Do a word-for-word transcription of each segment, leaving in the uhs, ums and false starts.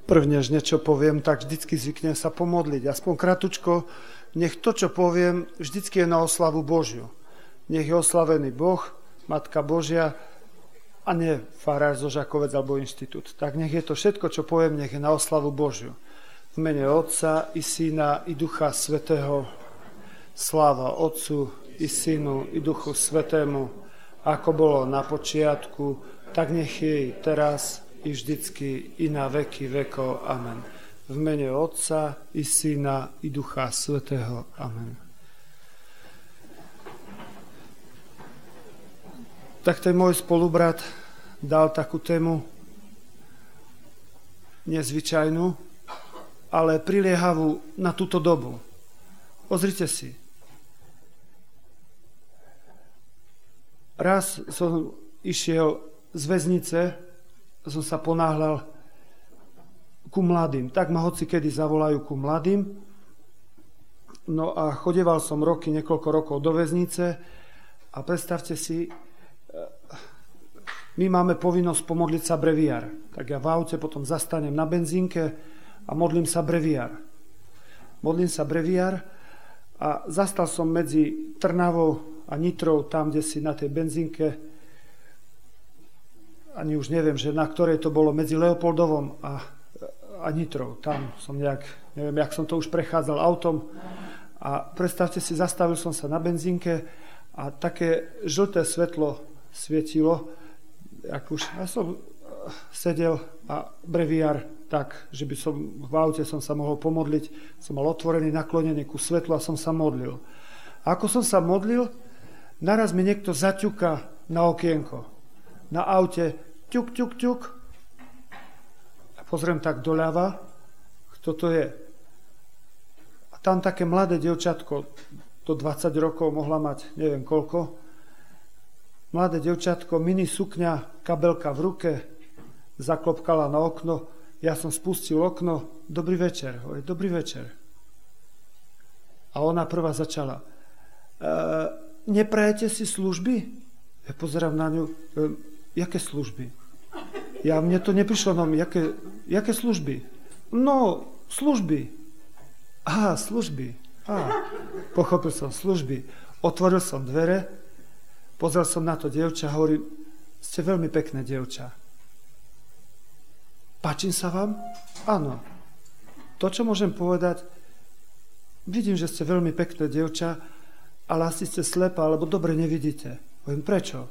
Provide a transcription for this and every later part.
Prvne, než niečo poviem, tak vždycky zvyknem sa pomodliť. Aspoň kratučko, nech to, čo poviem, vždycky je na oslavu Božiu. Nech je oslavený Boh, Matka Božia a nie farár zo Žakovec alebo inštitút. Tak nech je to všetko, čo poviem, nech je na oslavu Božiu. V mene Otca i Syna i Ducha Svätého. Sláva Otcu i Synu i Duchu Svätému, ako bolo na počiatku, tak nech je i teraz, i vždycky, i na veky vekov. Amen. V mene Otca, i Syna, i Ducha Svätého. Amen. Tak ten môj spolubrat dal takú tému nezvyčajnú, ale priliehavú na túto dobu. Pozrite si. Raz som išiel z väznice, som sa ponáhľal ku mladým. Tak ma hoci kedy zavolajú ku mladým. No a chodeval som roky, niekoľko rokov do väznice a predstavte si, my máme povinnosť pomodliť sa breviár. Tak ja v aute potom zastanem na benzínke a modlím sa breviár. Modlím sa breviár a zastal som medzi Trnavou a Nitrou, tam, kde si na tej benzínke, ani už neviem, že na ktorej to bolo, medzi Leopoldovom a, a Nitrou. Tam som nejak, neviem, jak som to už prechádzal autom. A predstavte si, zastavil som sa na benzínke a také žlté svetlo svietilo. Jak už, ja som sedel a breviár tak, že by som v aute som sa mohol pomodliť. Som mal otvorený, naklonený ku svetlu a som sa modlil. A ako som sa modlil, naraz mi niekto zaťuka na okienko. Na aute, ťuk, ťuk, ťuk. A pozriem tak doľava, kto to je. A tam také mladé dievčatko, do dvadsať rokov mohla mať, neviem koľko. Mladé dievčatko, mini sukňa, kabelka v ruke, zaklopkala na okno. Ja som spustil okno, dobrý večer, hovorí, dobrý večer. A ona prvá začala, e, neprajete si služby? Ja pozerám na ňu, e, jaké služby? Ja, mne to neprišlo, no, jaké, jaké služby? No, služby. Aha, služby. Aha, pochopil som, služby. Otvoril som dvere, pozrel som na to dievča a hovorím, ste veľmi pekné dievča. Páčim sa vám? Áno. To, čo môžem povedať, vidím, že ste veľmi pekné dievča, ale asi ste slepá, alebo dobre nevidíte. Hovorím, prečo?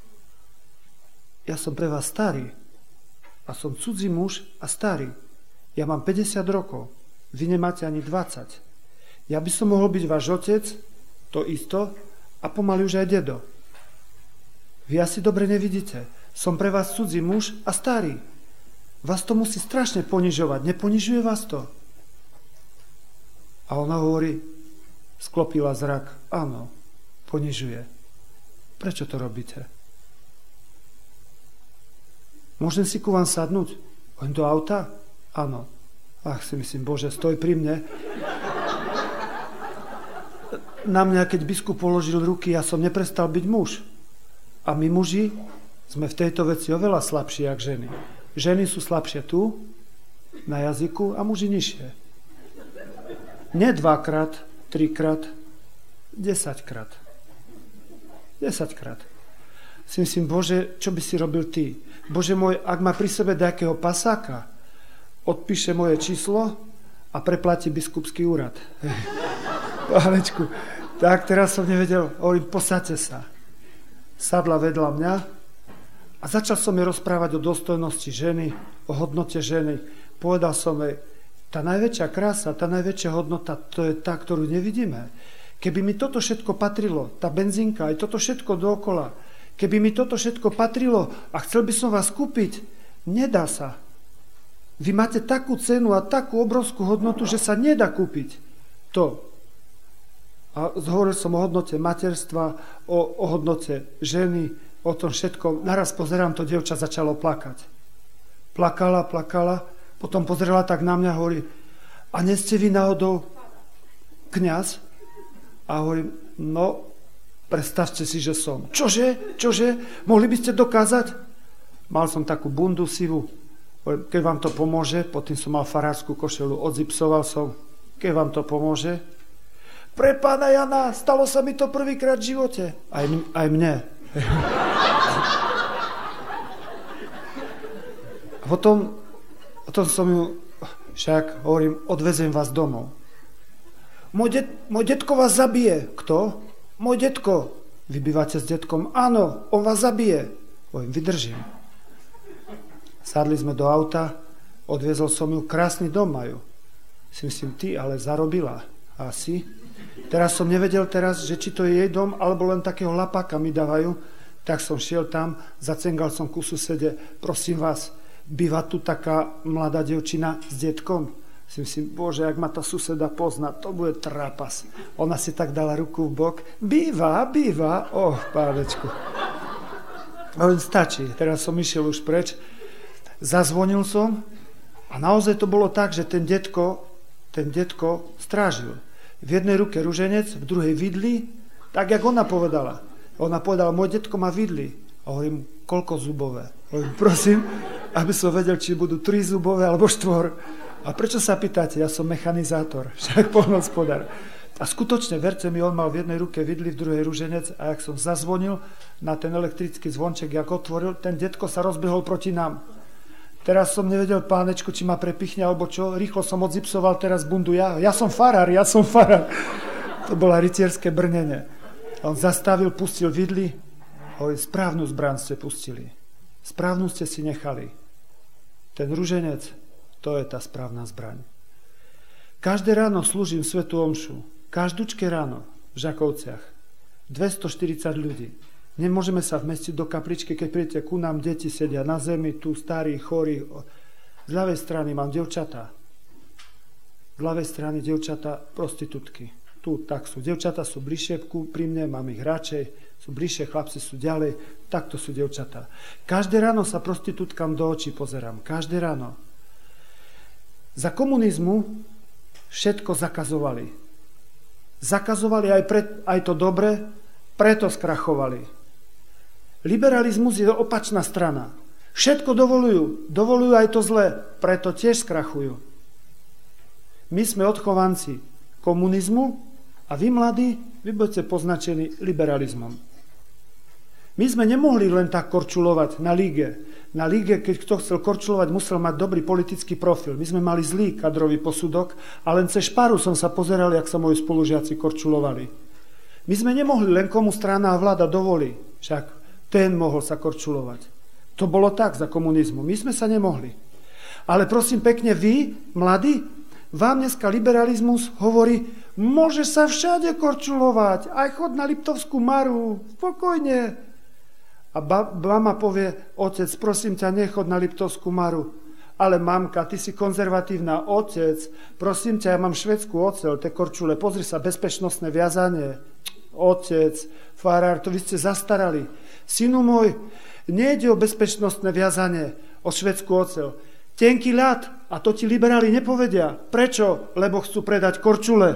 Ja som pre vás starý. A som cudzí muž a starý. Ja mám päťdesiat rokov. Vy nemáte ani dvadsať. Ja by som mohol byť váš otec, to isto, a pomaly už aj dedo. Vy asi dobre nevidíte. Som pre vás cudzí muž a starý. Vás to musí strašne ponižovať. Neponižuje vás to? A ona hovorí, sklopila zrak. Áno, ponižuje. Prečo to robíte? Môžem si ku vám sadnúť? Len do auta? Áno. Ach, si myslím, Bože, stoj pri mne. Na mňa, keď biskup položil ruky, ja som neprestal byť muž. A my muži sme v tejto veci oveľa slabší, jak ženy. Ženy sú slabšie tu, na jazyku, a muži nižšie. Nie dvakrát, trikrát, desaťkrát. Desaťkrát. Si myslím, Bože, čo by si robil ty? Bože môj, ak má pri sebe nejakého pasáka, odpíše moje číslo a preplatí biskupský úrad. Pánečku, tak teraz som nevedel, hovorím, posaďte sa. Sadla vedľa mňa a začal som jej rozprávať o dôstojnosti ženy, o hodnote ženy. Povedal som jej, tá najväčšia krása, tá najväčšia hodnota, to je tá, ktorú nevidíme. Keby mi toto všetko patrilo, tá benzínka, aj toto všetko dookola, keby mi toto všetko patrilo a chcel by som vás kúpiť, nedá sa. Vy máte takú cenu a takú obrovskú hodnotu, že sa nedá kúpiť to. A hovoril som o hodnote materstva, o, o hodnote ženy, o tom všetkom. Naraz pozerám, to dievča začalo plakať. Plakala, plakala, potom pozerala tak na mňa a hovorí, a nie ste vy náhodou kňaz? A hovorím, no, predstavte si, že som. Čože? Čože? Mohli by ste dokázať? Mal som takú bundu sivú Keď vám to pomôže, potom som mal farárskú košelu, odzipsoval som, keď vám to pomôže. Pre pána Jana, stalo sa mi to prvýkrát v živote. Aj, aj mne. Potom, potom som ju, však hovorím, odvezem vás domov. Môj, det, môj detko vás zabije. Kto? Môj detko. Vy bývate s detkom? Áno, on vás zabije. Hovorím, vydržím. Sadli sme do auta, odviezol som ju, krásny dom majú. Si myslím, ty ale zarobila. Asi. Teraz som nevedel teraz, že či to je jej dom, alebo len takého lapáka mi dávajú. Tak som šiel tam, zacengal som ku susede. Prosím vás, býva tu taká mladá devčina s detkom? Si myslím, bože, ak ma tá suseda pozná, to bude trapas. Ona si tak dala ruku v bok. Býva, býva. Oh, pánečku. Len stačí. Teraz som išiel už preč. Zazvonil som a naozaj to bolo tak, že ten detko, ten detko strážil. V jednej ruke ruženec, v druhej vidli, tak, jak ona povedala. Ona povedala, môj detko má vidli. A hovorím, koľko zubové? Hovorím, prosím, aby som vedel, či budú tri zubové alebo štvor. A prečo sa pýtate? Ja som mechanizátor, však poľnohospodár. A skutočne, verte mi, on mal v jednej ruke vidli, v druhej ruženec a jak som zazvonil na ten elektrický zvonček, jak otvoril, ten detko sa rozbehol proti nám. Teraz som nevedel, pánečku, či ma prepichne alebo čo. Rýchlo som odzipsoval teraz bundu. Ja, ja som farár, ja som farár. To bola rytierské brnenie. On zastavil, pustil vidli. Hovorí, správnu zbraň ste pustili. Správnu ste si nechali. Ten ruženec, to je tá správna zbraň. Každé ráno slúžim svätú omšu. Každúčke ráno v Žakovciach. dvestoštyridsať ľudí. Nemôžeme sa vmestiť do kapličky, keď príjete ku nám, deti sedia na zemi, tu starí, chorí. Z ľavej strany mám devčatá. Z ľavej strany devčatá prostitútky. Tu tak sú. Devčatá sú bližšie pri mne, mám ich radšej, sú bližšie, chlapci sú ďalej. Takto sú devčatá. Každé ráno sa prostitútkam do očí pozerám. Každé ráno. Za komunizmu všetko zakazovali. Zakazovali aj, pre, aj to dobre, preto skrachovali. Liberalizmus je opačná strana. Všetko dovolujú. Dovolujú aj to zlé. Preto tiež skrachujú. My sme odchovanci komunizmu a vy, mladí, vy budete poznačení liberalizmom. My sme nemohli len tak korčulovať na líge. Na líge, keď kto chcel korčulovať, musel mať dobrý politický profil. My sme mali zlý kadrový posudok a len cez šparu som sa pozeral, jak sa moji spolužiaci korčulovali. My sme nemohli len komu strana a vláda dovolí. Však ten mohol sa korčulovať. To bolo tak za komunizmu. My sme sa nemohli. Ale prosím pekne, vy, mladí, vám dneska liberalizmus hovorí, môže sa všade korčulovať, aj chod na Liptovskú Maru, spokojne. A mama povie, otec, prosím ťa, nechod na Liptovskú Maru. Ale mamka, ty si konzervatívna, otec, prosím ťa, ja mám švédsku oceľ, tie korčule, pozri sa, bezpečnostné viazanie. Otec, farár, to vy ste zastarali. Synu môj, nejde o bezpečnostné viazanie, o švédsku oceľ. Tenký ľad, a to ti liberáli nepovedia. Prečo? Lebo chcú predať korčule.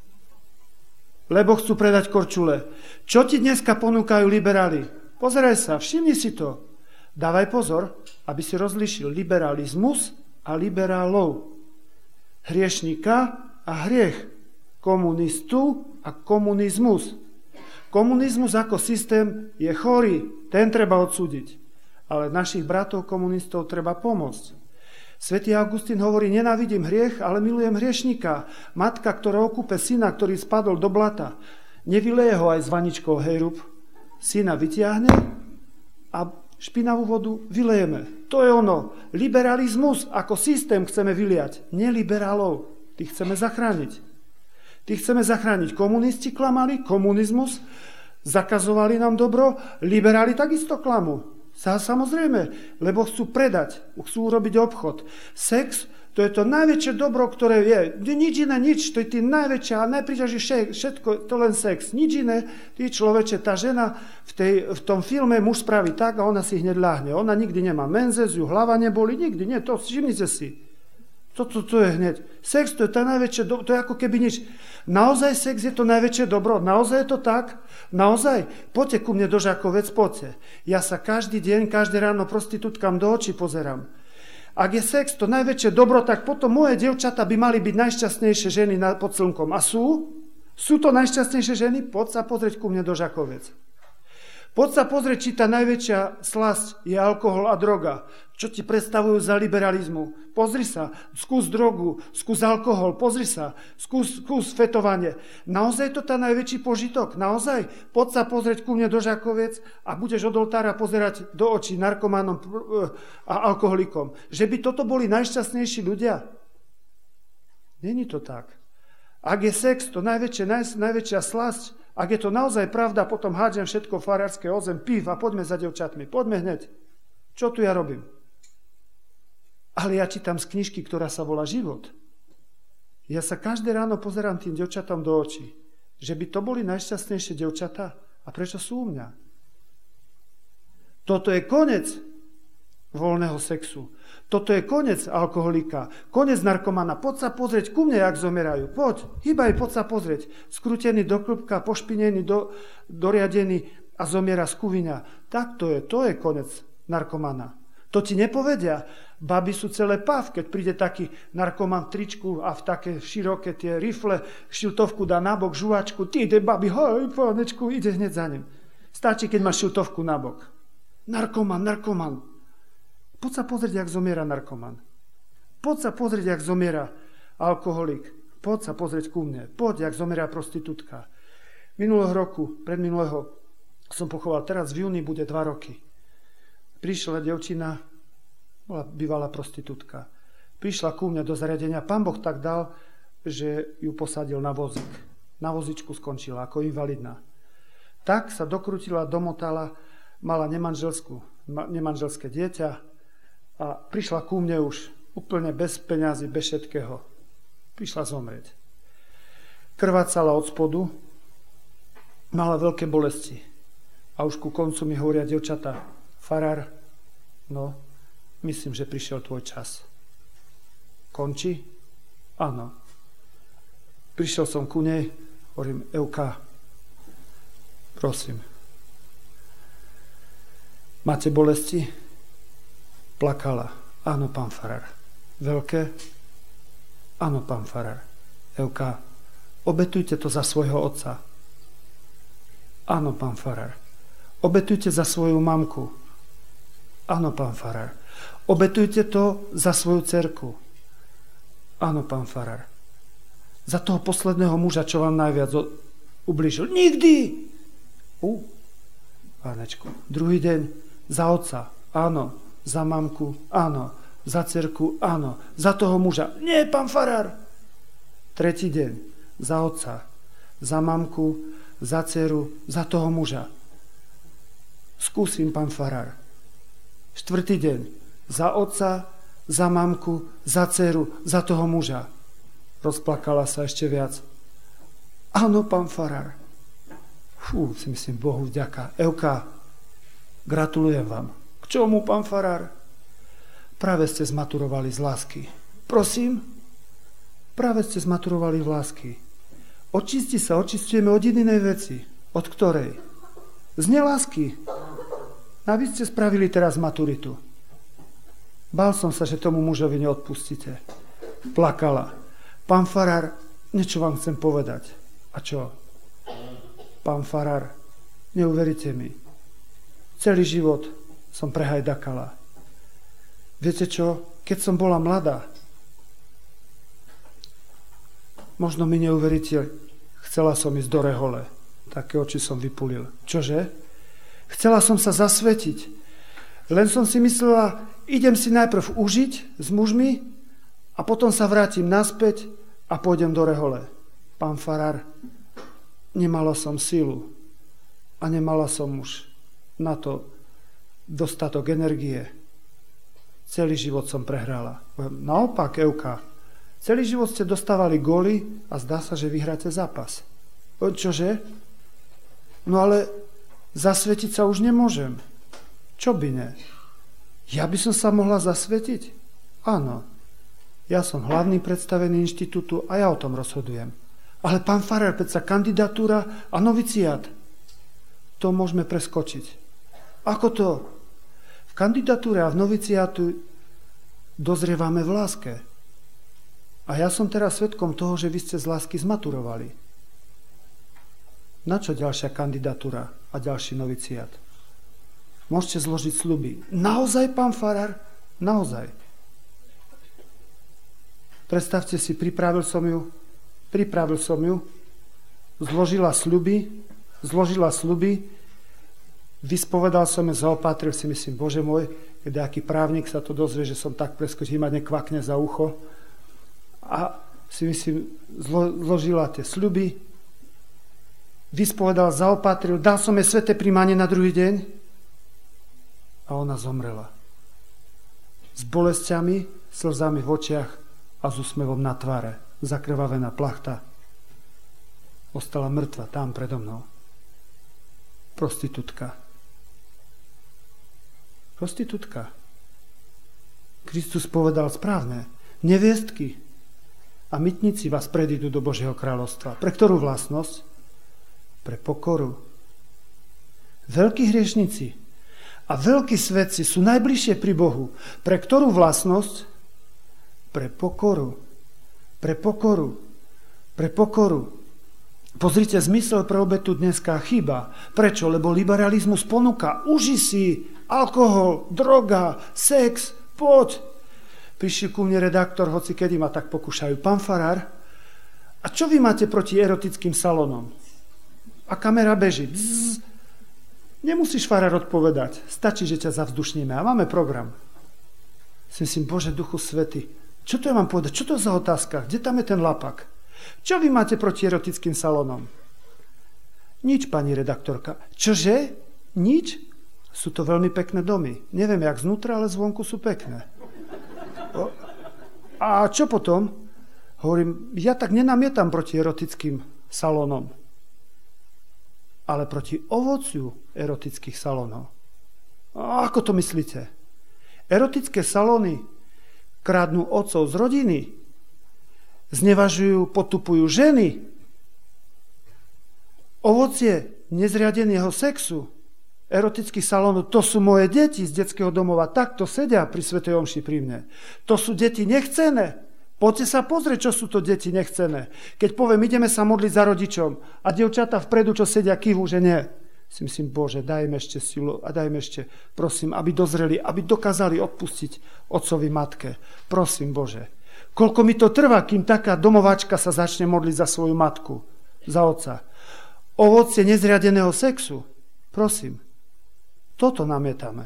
Lebo chcú predať korčule. Čo ti dneska ponúkajú liberáli? Pozeraj sa, všimni si to. Dávaj pozor, aby si rozlíšil liberalizmus a liberálov. Hriešnika a hriech. Komunistu a komunizmus. Komunizmus ako systém je chorý, ten treba odsúdiť. Ale našich bratov komunistov treba pomôcť. Svätý Augustín hovorí, nenávidím hriech, ale milujem hriešnika. Matka, ktorá okúpe syna, ktorý spadol do blata, nevyleje ho aj s vaničkou hejrub. Syna vytiahne a špinavú vodu vylejeme. To je ono. Liberalizmus ako systém chceme vyliať. Neliberálov. Tých chceme zachrániť. Tých chceme zachrániť. Komunisti klamali, komunizmus, zakazovali nám dobro, liberáli takisto klamú. Samozrejme, lebo chcú predať, chcú urobiť obchod. Sex, to je to najväčšie dobro, ktoré je. Nič iné, nič, to je tým najväčšie, a najpríťažšie všetko, to len sex. Nič iné, ty človeče, tá žena v, tej, v tom filme muž spraví tak a ona si hneď ľahne. Ona nikdy nemá menzes, ju hlava neboli, nikdy, nie, to všimnite si. To, to, to je hneď. Sex, to je tá najväčšie dobro, to je ako keby nič. Naozaj sex je to najväčšie dobro? Naozaj je to tak? Naozaj? Poďte ku mne do Žakovec, poďte. Ja sa každý deň, každé ráno prostitútkam do očí pozerám. Ak je sex to najväčšie dobro, tak potom moje dievčatá by mali byť najšťastnejšie ženy pod slnkom. A sú? Sú to najšťastnejšie ženy? Poď sa pozrieť ku mne do Žakoviec. Poď sa pozrieť, či tá najväčšia slasť je alkohol a droga. Čo ti predstavujú za liberalizmu? Pozri sa, skús drogu, skús alkohol, pozri sa, skús, skús fetovanie. Naozaj je to tá najväčší požitok? Naozaj? Poď sa pozrieť ku mne do Žakoviec a budeš od oltára pozerať do očí narkománom a alkoholikom. Že by toto boli najšťastnejší ľudia? Není to tak. Ak je sex to najväčšie, naj, najväčšia slasť, ak je to naozaj pravda, potom hádžem všetko farárske o zem, pív a poďme za devčatmi. Poďme hneď. Čo tu ja robím? Ale ja čítam z knižky, ktorá sa volá Život. Ja sa každé ráno pozerám tým devčatám do očí. Že by to boli najšťastnejšie devčatá. A prečo sú u mňa? Toto je koniec voľného sexu. Toto je koniec alkoholika, koniec narkomana. Poď sa pozrieť ku mne, jak zomierajú. Poď, hýbaj, poď sa pozrieť. Skrútený do klubka, pošpinený, do, doriadený a zomiera z kuviňa. Tak to je, to je koniec narkomana. To ti nepovedia. Baby sú celé pav, keď príde taký narkoman v tričku a v také široké tie rifle, šiltovku dá nabok, žuvačku, ty ide babi, hoj, pánečku, ide hneď za ním. Stačí, keď má šiltovku nabok. Narkoman, narkoman. Poď sa pozrieť, jak zomiera narkoman. Poď sa pozrieť, jak zomiera alkoholik. Poď sa pozrieť ku mne. Poď, jak zomiera prostitútka. Minulého roku, predminulého, som pochoval, teraz v júni bude dva roky. Prišla devčina, bola bývalá prostitútka. Prišla ku mne do zariadenia. Pán Boh tak dal, že ju posadil na vozík. Na vozičku skončila ako invalidná. Tak sa dokrutila, domotala, mala nemanželskú, nemanželské dieťa, a prišla ku mne už úplne bez peňazí, bez všetkého. Prišla zomrieť. Krvácala od spodu, mala veľké bolesti. A už ku koncu mi hovoria dievčatá, farár, no, myslím, že prišiel tvoj čas. Končí? Áno. Prišiel som ku nej, hovorím, Euka, prosím. Máte bolesti? Plakala. Áno, pán farár. Veľké? Áno, pán farár. Euka, obetujte to za svojho otca. Áno, pán farár. Obetujte za svoju mamku. Áno, pán farár. Obetujte to za svoju dcerku. Áno, pán farár. Za toho posledného muža, čo vám najviac ublížil. Nikdy! U, pánečku. Druhý deň za otca. Áno. Za mamku, áno. Za dcerku, áno. Za toho muža, nie, pán farár. Tretí deň, za otca. Za mamku, za dceru, za toho muža. Skúsim, pán farár. Štvrtý deň, za otca, za mamku, za dceru, za toho muža. Rozplakala sa ešte viac. Áno, pán farár. Fú, si myslím, Bohu vďaka. Euka, gratulujem vám. Čomu, pán farár? Práve ste zmaturovali z lásky. Prosím? Práve ste zmaturovali z lásky. Očisti sa, očistujeme od jedinej veci. Od ktorej? Z nelásky. A vy ste spravili teraz maturitu. Bál som sa, že tomu mužovi neodpustíte. Plakala. Pán farár, niečo vám chcem povedať. A čo? Pán farár, neuveríte mi. Celý život som prehajdakala. Viete čo? Keď som bola mladá, možno mi neuveríte, chcela som ísť do rehole. Také oči som vypulil. Čože? Chcela som sa zasvetiť. Len som si myslela, idem si najprv užiť s mužmi a potom sa vrátim naspäť a pôjdem do rehole. Pán farár, nemala som silu a nemala som už na to dostatok energie. Celý život som prehrala. Naopak, Euka, celý život ste dostávali góly a zdá sa, že vyhráte zápas. Čože? No ale zasvetiť sa už nemôžem. Čo by ne? Ja by som sa mohla zasvetiť? Áno. Ja som hlavný predstavený inštitútu a ja o tom rozhodujem. Ale pán farár, predsa kandidatúra a noviciát. To môžeme preskočiť. Ako to? V kandidatúre a v noviciátu dozrievame v láske. A ja som teraz svedkom toho, že vy ste z lásky zmaturovali. Na čo ďalšia kandidatúra a ďalší noviciát? Môžete zložiť sľuby. Naozaj, pán farár? Naozaj. Predstavte si, pripravil som ju, pripravil som ju, zložila sľuby, zložila sľuby, vyspovedal som ju, zaopatril si, myslím, Bože môj, keď nejaký právnik sa to dozrie, že som tak preskočil, ma nekvakne za ucho. A si myslím, zlo, zložila tie sľuby, vyspovedal, zaopatril, dal som jej sväté príjmanie na druhý deň a ona zomrela. S bolestiami, slzami v očiach a s úsmevom na tváre. Zakrvavená plachta. Ostala mŕtva tam predo mnou. Prostitútka. Prostitútka. Kristus povedal správne. Neviestky a mytníci vás predídu do Božieho kráľovstva. Pre ktorú vlastnosť? Pre pokoru. Veľkí hriešnici a veľkí svetci sú najbližšie pri Bohu. Pre ktorú vlastnosť? Pre pokoru. Pre pokoru. Pre pokoru. Pozrite, zmysel pre obetu dneska chýba. Prečo? Lebo liberalizmus ponúka. Uži si alkohol, droga, sex, poď. Prišiel ku mne redaktor, hoci kedy ma tak pokúšajú. Pán farár, a čo vy máte proti erotickým salónom? A kamera beží. Bzz. Nemusíš, farár, odpovedať. Stačí, že ťa zavzdušníme. A máme program. Si myslím, Bože, Duchu Svätý, čo to ja mám povedať? Čo to za otázka? Kde tam je ten lapak? Čo vy máte proti erotickým salónom? Nič, pani redaktorka. Čože? Nič? Sú to veľmi pekné domy. Neviem, jak znútra, ale zvonku sú pekné. O, a čo potom? Hovorím, ja tak nenamietam proti erotickým salónom, ale proti ovociu erotických salónov. A ako to myslíte? Erotické salóny krádnu otcov z rodiny, znevažujú, potupujú ženy. Ovocie nezriadeného sexu, erotických salónov, to sú moje deti z detského domova, takto sedia pri svätej omši pri mne. To sú deti nechcené. Poďte sa pozrieť, čo sú to deti nechcené. Keď poviem, ideme sa modliť za rodičom a dievčatá vpredu, čo sedia, kývu, že nie. Si myslím, Bože, dajme ešte silu a dajme ešte, prosím, aby dozreli, aby dokázali odpustiť otcovi, matke. Prosím, Bože. Koľko mi to trvá, kým taká domovačka sa začne modliť za svoju matku, za otca. Ovocie nezriadeného sexu. Prosím, toto namietame.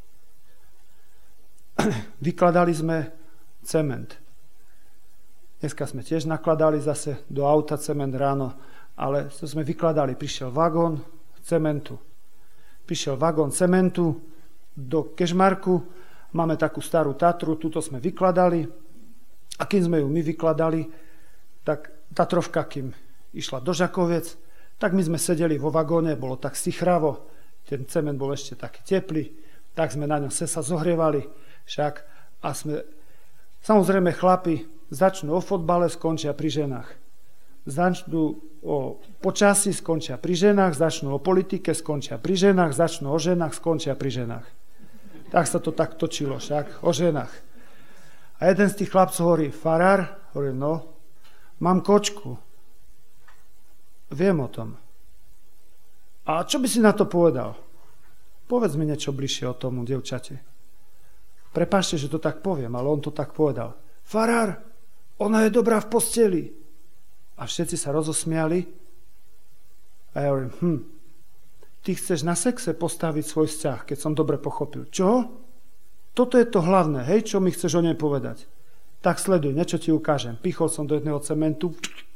Vykladali sme cement. Dneska sme tiež nakladali zase do auta cement ráno, ale to sme vykladali. Prišiel vagón cementu. Prišiel vagón cementu do Kežmarku, máme takú starú Tatru, túto sme vykladali a kým sme ju my vykladali, tak Tatrovka, kým išla do Žakoviec, tak my sme sedeli vo vagóne, bolo tak sichravo, ten cement bol ešte taký teplý, tak sme na ňom se sa zohrievali však a sme, samozrejme chlapi začnú o fotbale, skončia pri ženách. Začnú o počasí, skončia pri ženách, začnú o politike, skončia pri ženách, začnú o ženách, skončia pri ženách. Tak sa to tak točilo však, o ženách. A jeden z tých chlapcov hovorí, farár, hovorí, no, mám kočku. Viem o tom. A čo by si na to povedal? Povedz mi niečo bližšie o tomu, dievčate. Prepáčte, že to tak poviem, ale on to tak povedal. Farár, ona je dobrá v posteli. A všetci sa rozosmiali. A ja hovorím, hm, ty chceš na sexe postaviť svoj vzťah, keď som dobre pochopil. Čo? Toto je to hlavné, hej, čo mi chceš o nej povedať. Tak sleduj, niečo ti ukážem. Pichol som do jedného cementu,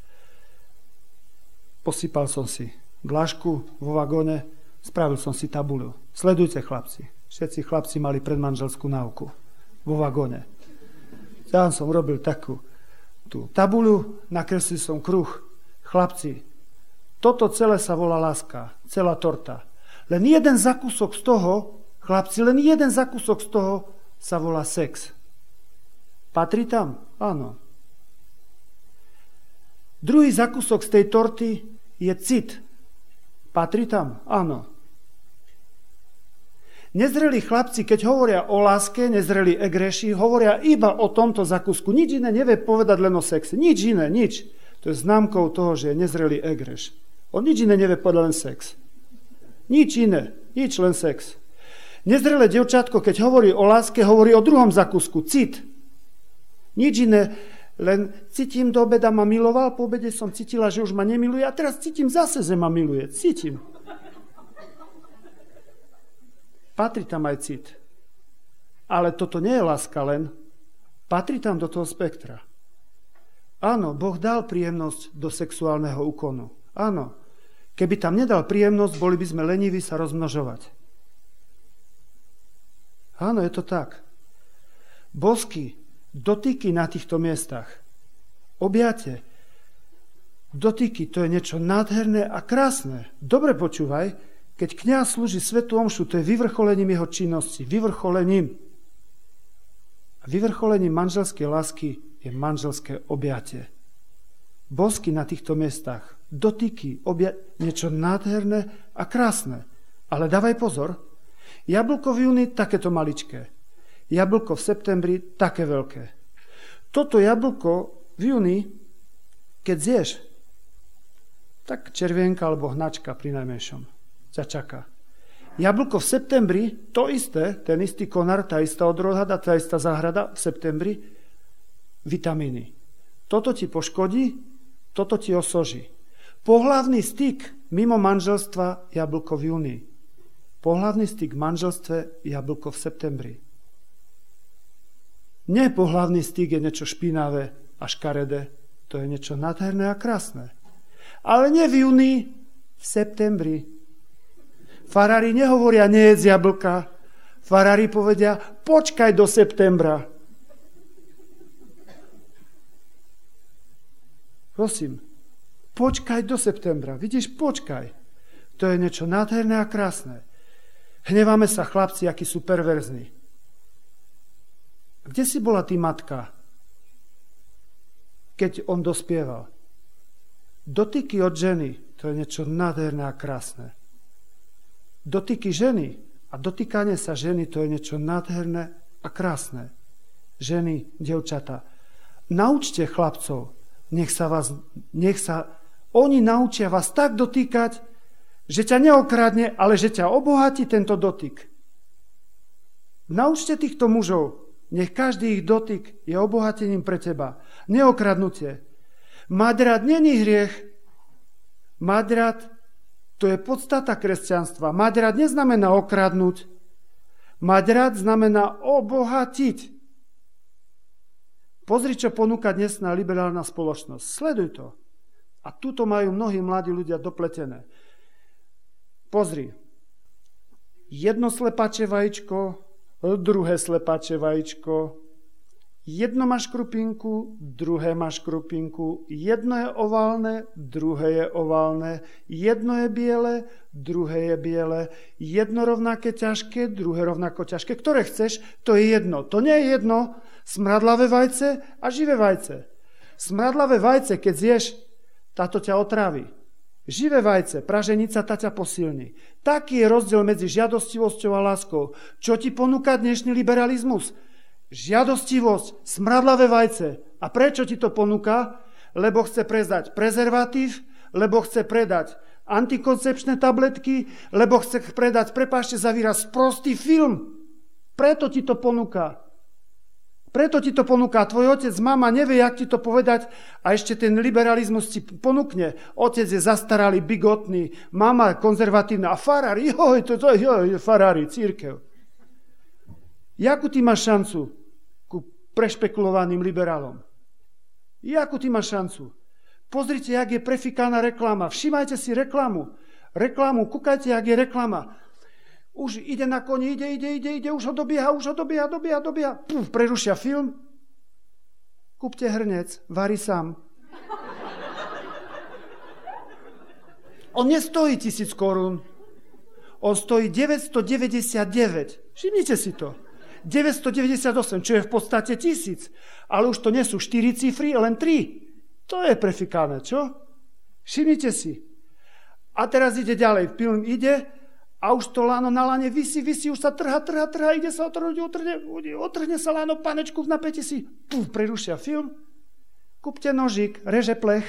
posypal som si dlášku vo vagóne, spravil som si tabuľu. Sledujte, chlapci. Všetci chlapci mali predmanželskú náuku vo vagóne. Ja som robil takú tú tabuľu, nakreslil som kruh. Chlapci, toto celé sa volá láska, celá torta. Len jeden zakúsok z toho, chlapci, len jeden zakúsok z toho sa volá sex. Patrí tam? Áno. Druhý zakúsok z tej torty je cit. Patrí tam? Áno. Nezrelí chlapci, keď hovoria o láske, nezrelí egreši, hovoria iba o tomto zakusku. Nič iné nevie povedať len o sexe. Nič iné, nič. To je známkou toho, že je nezrelý egreš. On nič iné nevie povedať len sex. Nič iné, nič len sex. Nezrelé dievčatko, keď hovorí o láske, hovorí o druhom zakusku, cit. Nič iné, len cítim, do obeda ma miloval, po obede som cítila, že už ma nemiluje a teraz cítim zase, že ma miluje. Cítim. Patrí tam aj cit. Ale toto nie je láska len. Patrí tam do toho spektra. Áno, Boh dal príjemnosť do sexuálneho úkonu. Áno. Keby tam nedal príjemnosť, boli by sme leniví sa rozmnožovať. Áno, je to tak. Bosky, dotyky na týchto miestach, objatie, dotyky, to je niečo nádherné a krásne. Dobre počúvaj, keď kňaz slúži svätú omšu, to je vyvrcholením jeho činnosti, vyvrcholením. A vyvrcholením manželskej lásky je manželské objatie. Bosky na týchto miestach, dotyky, obja- niečo nádherné a krásne. Ale dávaj pozor, jablko v júni takéto maličké, jablko v septembri také veľké. Toto jablko v júni, keď zješ, tak červienka alebo hnačka pri najmenšom ťa čaká. Jablko v septembri, to isté, ten istý konár, tá istá odrohada, tá istá záhrada v septembri, vitamíny. Toto ti poškodí, toto ti osoží. Pohlavný styk mimo manželstva, jablko v júni. Pohlavný styk v manželstve, jablko v septembri. Nie pohlavný styk je niečo špinavé a škaredé, to je niečo nádherné a krásne. Ale nie v júni, v septembri. Farári nehovoria nejedz jablka. Farári povedia počkaj do septembra. Prosím, počkaj do septembra. Vidíš, počkaj. To je niečo nádherné a krásne. Hneváme sa chlapci, akí sú perverzní. Kde si bola ty matka, keď on dospieval? Dotyky od ženy, to je niečo nádherné a krásne. Dotyky ženy a dotýkanie sa ženy, to je niečo nádherné a krásne. Ženy, dievčatá, naučte chlapcov, nech sa vás, nech sa, oni naučia vás tak dotýkať, že ťa neokradne, ale že ťa obohatí tento dotyk. Naučte týchto mužov, nech každý ich dotyk je obohatením pre teba. Neokradnutie. Mať rád není hriech. Mať rád, to je podstata kresťanstva. Mať rád neznamená okradnúť. Mať rád znamená obohatiť. Pozri, čo ponúka dnesná liberálna spoločnosť. Sleduj to. A tuto majú mnohí mladí ľudia dopletené. Pozri. Jedno slepáče vajíčko, druhé slepáče vajíčko, jedno má škrupinku, druhé má škrupinku, jedno je oválne, druhé je oválne, jedno je biele, druhé je biele, jedno rovnaké ťažké, druhé rovnako ťažké. Ktoré chceš, to je jedno. To nie je jedno, smradlavé vajce a živé vajce. Smradlavé vajce, keď zješ, táto ťa otrávi. Živé vajce, praženica, tá ťa posilní. Taký je rozdiel medzi žiadostivosťou a láskou. Čo ti ponúka dnešný liberalizmus? Žiadostivosť, smradlavé vajce. A prečo ti to ponúka? Lebo chce predať prezervatív, lebo chce predať antikoncepčné tabletky, lebo chce predať, prepáčte za výraz, prostý film. Preto ti to ponúka. Preto ti to ponúka. Tvoj otec, mama nevie, jak ti to povedať a ešte ten liberalizmus ti ponúkne. Otec je zastaralý, bigotný, mama konzervatívna a farári, joj, to, to joj, farári, církev. Jakú ty máš šancu ku prešpekulovaným liberálom? Jakú ty máš šancu? Pozrite, jak je prefikaná reklama. Všimajte si reklamu. Reklamu, kúkajte, jak je reklama. Už ide na koni, ide, ide, ide, ide, už ho dobieha, už ho dobieha, dobieha, dobieha. Puf, prerušia film. Kúpte hrnec, varí sám. On nestojí tisíc korún. On stojí deväťstodeväťdesiatdeväť. Všimnite si to. deväťstodeväťdesiatosem, čo je v podstate tisíc. Ale už to nie sú štyri cifry, len tri. To je prefikané, čo? Všimnite si. A teraz ide ďalej. Film ide A už to láno na lane visí, visí, už sa trhá, trhá, trhá, ide sa otrhnúť, otrhne, otrhne sa láno, panečku v napätí si, puf, prerušia film. Kúpte nožík, reže plech.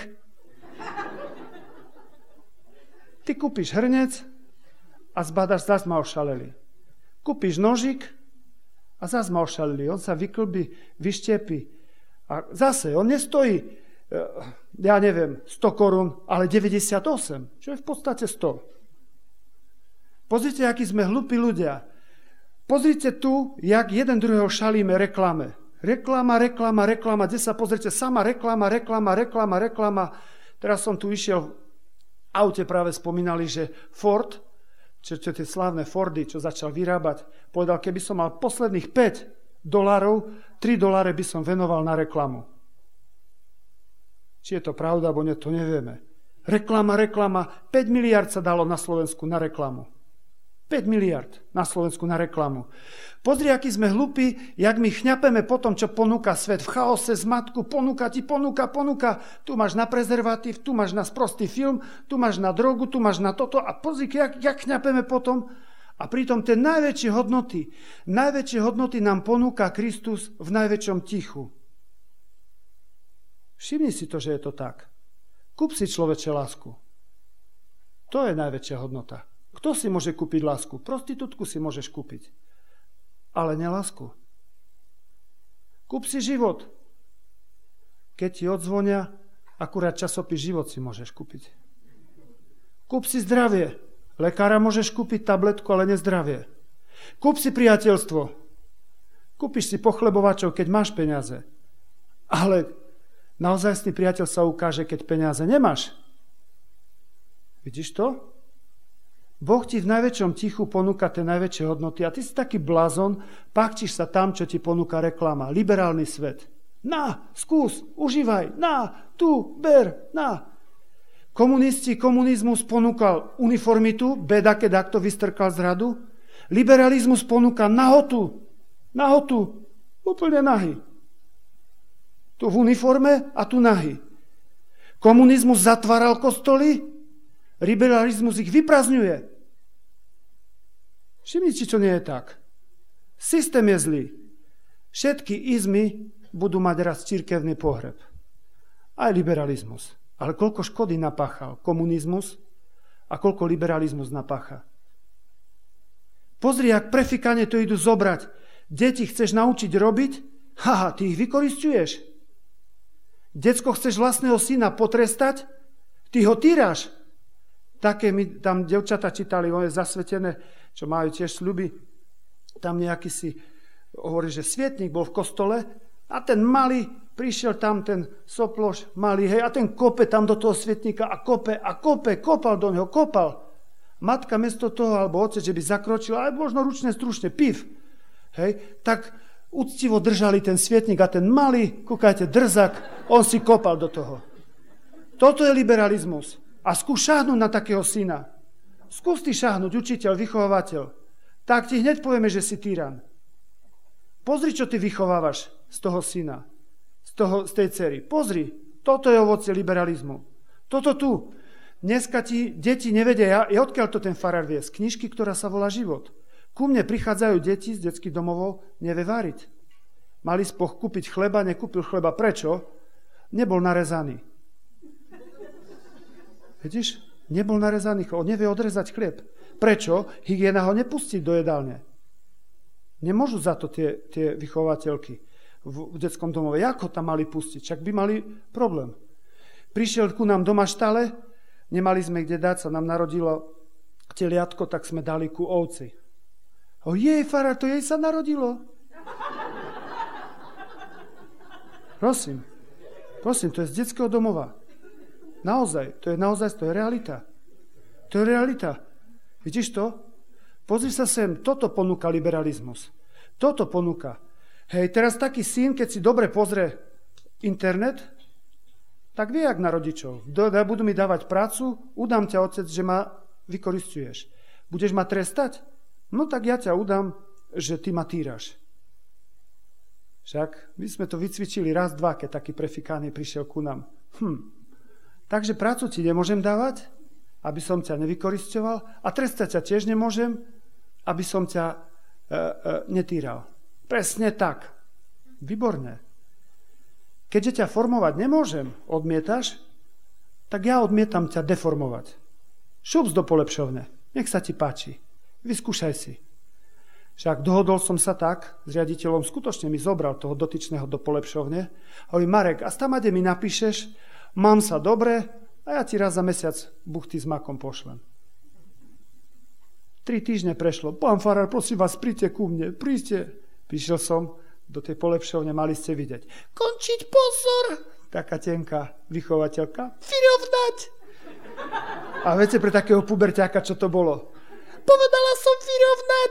Ty kúpiš hrnec a zbadaš, zás ma ošaleli. Kúpiš nožík a zás ma ošaleli. On sa vyklbí, vyštepí. A zase, on nestojí, ja neviem, sto korún, ale deväťdesiatosem, čo je v podstate sto. Pozrite, akí sme hlupí ľudia. Pozrite tu, jak jeden druhého šalíme reklame. Reklama, reklama, reklama, kde sa pozrite, sama reklama, reklama, reklama, reklama. Teraz som tu išiel, v aute práve spomínali, že Ford, čo, čo tie slávne Fordy, čo začal vyrábať, povedal, keby som mal posledných päť dolárov, tri doláre by som venoval na reklamu. Či je to pravda, alebo nie, to nevieme. Reklama, reklama, päť miliárd sa dalo na Slovensku na reklamu. päť miliárd na Slovensku na reklamu. Pozri, aký sme hlupí, jak my chňapeme po tom, čo ponúka svet v chaose, zmatku, ponúka ti, ponúka, ponúka. Tu máš na prezervatív, tu máš na sprostý film, tu máš na drogu, tu máš na toto. A pozri, jak, jak chňapeme potom. A pritom tie najväčšie hodnoty, najväčšie hodnoty nám ponúka Kristus v najväčšom tichu. Všimni si to, že je to tak. Kúp si, človeče, lásku. To je najväčšia hodnota. Kto si môže kúpiť lásku? Prostitútku si môžeš kúpiť. Ale nelásku. Kúp si život. Keď ti odzvonia, akurát časopis Život si môžeš kúpiť. Kúp si zdravie. Lekára môžeš kúpiť tabletku, ale nezdravie. Kúp si priateľstvo. Kúpiš si pochlebovačov, keď máš peniaze. Ale naozajstný priateľ sa ukáže, keď peniaze nemáš. Vidíš to? Boh ti v najväčšom tichu ponúka tie najväčšie hodnoty a ty si taký blázon, pákčiš sa tam, čo ti ponúka reklama. Liberálny svet. Na, skús, užívaj, na, tu, ber, na. Komunisti, komunizmus ponúkal uniformitu, beda, keď to vystrkal z radu. Liberalizmus ponúka nahotu, nahotu, úplne nahý. Tu v uniforme a tu nahý. Komunizmus zatváral kostoly, liberalizmus ich vyprazňuje. Všimni si, čo nie je tak. Systém je zlý. Všetky izmy budú mať raz cirkevný pohreb. Aj liberalizmus. Ale koľko škody napáchal komunizmus a koľko liberalizmus napácha. Pozri, jak prefikane to idú zobrať. Deti chceš naučiť robiť? Haha, ty ich vykoristuješ. Decko chceš vlastného syna potrestať? Ty ho týraš. Také mi tam devčata čítali, one zasvetené, čo majú tiež sľuby. Tam nejaký si hovorí, že svietnik bol v kostole a ten malý prišiel tam, ten soploš malý, hej, a ten kope tam do toho svietnika a kope a kope, kopal do neho, kopal. Matka mesto toho, alebo otec, že by zakročil, ale možno ručne, stručne, piv. Hej, tak úctivo držali ten svietnik a ten malý, kúkajte, drzak, on si kopal do toho. Toto je liberalizmus. A skús šáhnuť na takého syna. Skús ty šáhnuť, učiteľ, vychovávateľ. Tak ti hneď povieme, že si tyran. Pozri, čo ty vychovávaš z toho syna, z, toho, z tej dcery. Pozri, toto je ovocie liberalizmu. Toto tu. Dneska ti deti nevedia, ja, odkiaľ to ten farár vie? Z knižky, ktorá sa volá Život. Ku mne prichádzajú deti z detských domovov, nevie variť. Mali spoch kúpiť chleba, nekúpil chleba. Prečo? Nebol narezaný. Vidíš? Nebol narezaný chleb, on nevie odrezať chlieb. Prečo? Hygiena ho nepustí do jedálne. Nemôžu za to tie, tie vychovateľky v, v detskom domove. Jak ho tam mali pustiť? Však by mali problém. Prišiel ku nám do maštale, nemali sme kde dať, sa nám narodilo teliatko, tak sme dali ku ovci. O jej, farár, to jej sa narodilo. Prosím, prosím, to je z detského domova. Naozaj, to je naozaj, to je realita. To je realita. Vidíš to? Pozri sa sem, toto ponúka liberalizmus. Toto ponúka. Hej, teraz taký syn, keď si dobre pozrie internet, tak vie, jak na rodičov. Budú mi dávať prácu, udám ťa, otec, že ma vykoristuješ. Budeš ma trestať? No tak ja ťa udám, že ty ma týraš. Však my sme to vycvičili raz, dva, keď taký prefikány prišiel ku nám. Hm. Takže prácu ti nemôžem dávať, aby som ťa nevykoristoval a trestať ťa tiež nemôžem, aby som ťa e, e, netýral. Presne tak. Výborné. Keďže ťa formovať nemôžem, odmietaš, tak ja odmietam ťa deformovať. Šups do polepšovne. Nech sa ti páči. Vyskúšaj si. Však dohodol som sa tak s riaditeľom, skutočne mi zobral toho dotyčného do polepšovne. Hovorí, Marek, a stamade mi napíšeš, mám sa dobre a ja ti raz za mesiac buchty s makom pošlem. Tri týždne prešlo. Pán farár, prosím vás, príďte ku mne, príďte. Prišiel som do tej polepšovne, mali ste vidieť. Končiť, pozor! Taká tenká vychovateľka. Vyrovnať! A viete, pre takého puberťáka, čo to bolo? Povedala som vyrovnať!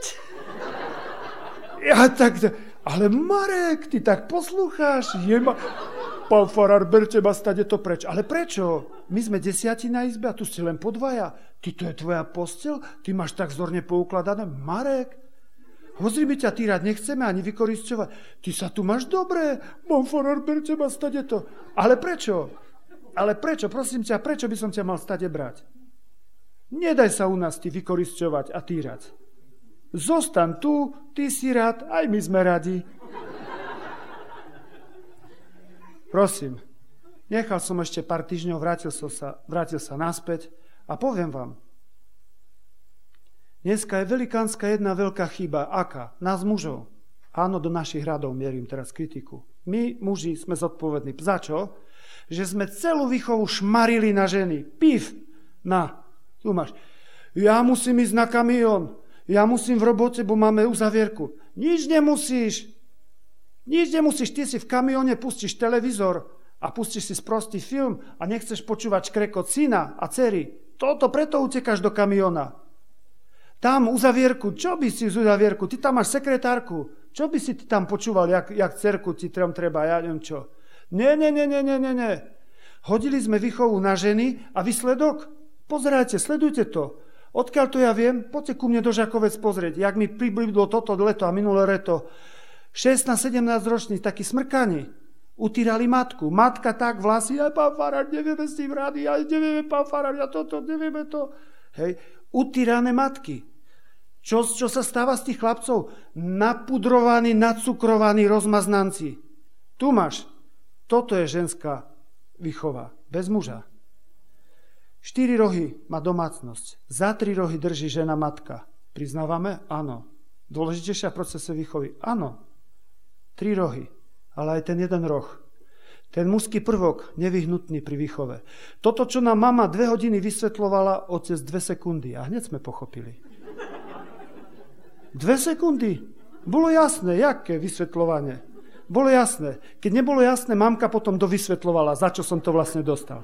Ja tak, ale Marek, ty tak poslúcháš? Je ma... Pán farár, berte ma, stade to preč. Ale prečo? My sme desiati na izbe a tu ste len po dvaja. Ty, to je tvoja posteľ? Ty máš tak zorne poukladané? Marek, hozri my ťa týrať nechceme ani vykorisťovať. Ty sa tu máš dobre. Pán farár, berte ma, stade to. Ale prečo? Ale prečo? Prosím ťa, prečo by som ťa mal stade brať? Nedaj sa u nás ty vykorisťovať a týrať. Zostaň tu, ty si rád, aj my sme radi. Prosím, nechal som ešte pár týždňov, vrátil som sa, vrátil sa naspäť a poviem vám. Dneska je velikánska jedna veľká chyba. Aká? Nás mužov. Áno, do našich radov mierím teraz kritiku. My, muži, sme zodpovední. Za čo? Že sme celú výchovu šmarili na ženy. Pif! Na, tu máš. Ja musím ísť na kamión. Ja musím v robote, bo máme uzavierku. Nič nemusíš. Nič nemusíš. Ty si v kamióne, pustíš televízor a pustíš si sprostý film a nechceš počúvať škrekot syna a dcery. Toto preto utekáš do kamióna. Tam uzavierku. Čo by si z uzavierku? Ty tam máš sekretárku. Čo by si ty tam počúval, jak, jak dcerku ti tam treba, ja neviem čo. Nie, nie, nie, nie, nie, nie. Hodili sme výchovu na ženy a výsledok? Pozerajte, sledujte to. Odkiaľ to ja viem? Poďte ku mne do Žakovec pozrieť, jak mi priblídlo toto leto a minulé leto. šestnásť sedemnásť roční, takí smrkani, utírali matku. Matka tak vlasy, aj pán farár, nevieme s tým rady, aj nevieme, pán farár, ja toto, nevieme to. Hej, utírané matky. Čo, čo sa stáva z tých chlapcov? Napudrovaní, nacukrovaní rozmaznanci. Tu máš. Toto je ženská výchova. Bez muža. Štyri rohy má domácnosť. Za tri rohy drží žena matka. Priznávame? Áno. Dôležitejšia v procese výchovy? Áno. Tri rohy. Ale aj ten jeden roh. Ten mužský prvok nevyhnutný pri výchove. Toto, čo nám mama dve hodiny vysvetľovala, otec dve sekundy. A hneď sme pochopili. Dve sekundy. Bolo jasné, jaké vysvetľovanie. Bolo jasné. Keď nebolo jasné, mamka potom dovysvetľovala, za čo som to vlastne dostal.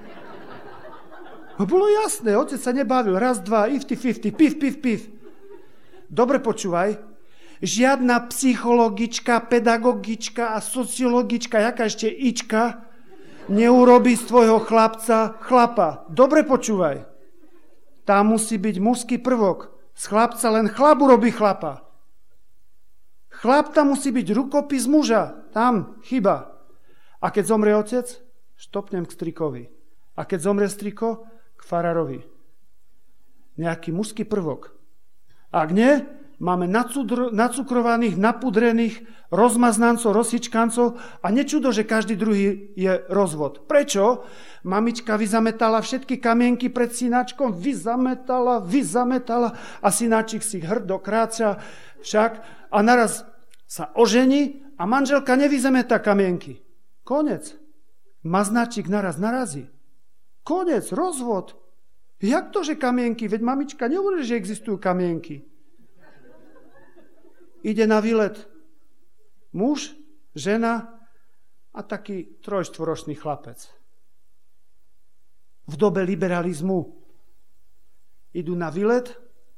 Bolo jasné, otec sa nebavil. Raz, dva, ifty, fifty, pif, pif, pif. Dobre počúvaj. Žiadna psychologička, pedagogička a sociologička, jaká ešte ička, neurobí z tvojho chlapca chlapa. Dobre počúvaj. Tam musí byť mužský prvok. Z chlapca len chlap urobí chlapa. Chlap tam musí byť rukopis muža. Tam chyba. A keď zomrie otec, štopnem k strikovi. A keď zomrie striko, k farárovi. Nejaký mužský prvok. Ak nie, máme nacudr- nacukrovaných, napudrených, rozmaznancov, rozsyčkancov a nečudo, že každý druhý je rozvod. Prečo? Mamička vyzametala všetky kamienky pred synáčkom, vyzametala, vyzametala a synáčik si hrdo kráča však a naraz sa ožení a manželka nevyzametá kamienky. Konec. Maznáčik naraz narazí. Konec, rozvod. Jak to, že kamienky? Veď mamička nehovorí, že existujú kamienky. Ide na výlet muž, žena a taký trojštvoročný chlapec. V dobe liberalizmu idú na výlet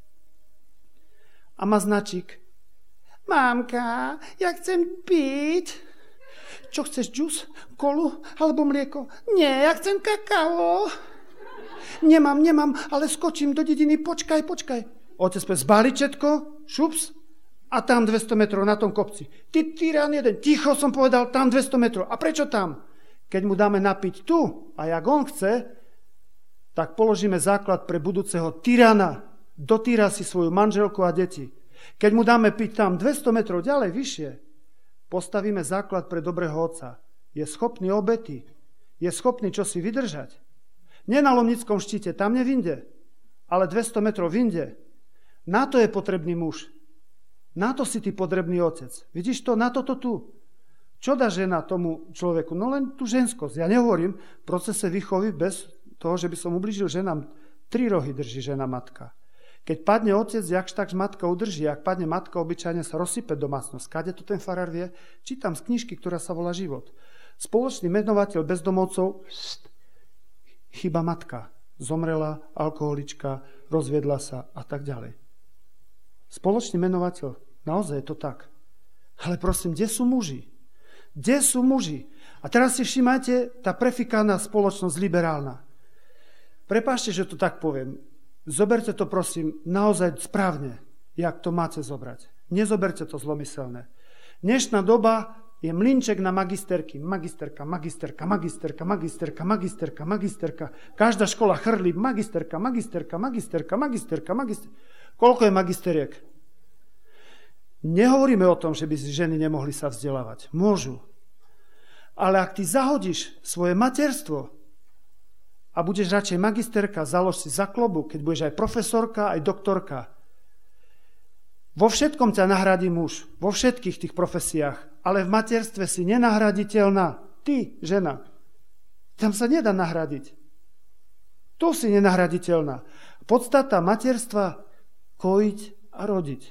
a maznačík. Mámka, ja chcem piť. Čo chceš, džus, kolu alebo mlieko? Nie, ja chcem kakao. Nemám, nemám, ale skočím do dediny, počkaj, počkaj. Otec pe zbaliť všetko, šups, a tam dvesto metrov na tom kopci. Ty tyran jeden, ticho som povedal, tam dvesto metrov. A prečo tam? Keď mu dáme napiť tu, a jak on chce, tak položíme základ pre budúceho tyrana. Dotýra si svoju manželku a deti. Keď mu dáme piť tam dvesto metrov ďalej, vyššie, postavíme základ pre dobrého otca. Je schopný obety. Je schopný čosi vydržať. Nie na Lomnickom štíte, tam nevinde, ale dvesto metrov vinde. Na to je potrebný muž. Na to si ty potrebný otec. Vidíš to? Na toto tu. Čo dá žena tomu človeku? No len tú ženskosť. Ja nehovorím v procese výchovy bez toho, že by som ublížil ženám. Tri rohy drží žena matka. Keď padne otec, jakž tak matka udrží. Ak padne matka, obyčajne sa rozsype domácnosť. Kade to ten farár vie? Čítam z knižky, ktorá sa volá Život. Spoločný menovateľ bezdomovcov, chyba matka. Zomrela, alkoholička, rozviedla sa a tak ďalej. Spoločný menovateľ. Naozaj je to tak. Ale prosím, kde sú muži? Kde sú muži? A teraz si všimajte, tá prefikaná spoločnosť liberálna. Prepáčte, že to tak poviem. Zoberte to, prosím, naozaj správne, jak to máte zobrať. Nezoberte to zlomyselné. Dnešná doba je mlynček na magisterky. Magisterka, magisterka, magisterka, magisterka, magisterka, magisterka. Každá škola chrlí magisterka, magisterka, magisterka, magisterka, magisterka. Koľko je magisteriek? Nehovoríme o tom, že by si ženy nemohli sa vzdelávať. Môžu. Ale ak ty zahodíš svoje materstvo a budeš radšej magisterka, založ si za klobúk, keď budeš aj profesorka, aj doktorka. Vo všetkom ťa nahradí muž, vo všetkých tých profesiách, ale v materstve si nenahraditeľná. Ty, žena, tam sa nedá nahradiť. Tu si nenahraditeľná. Podstata materstva kojiť a rodiť.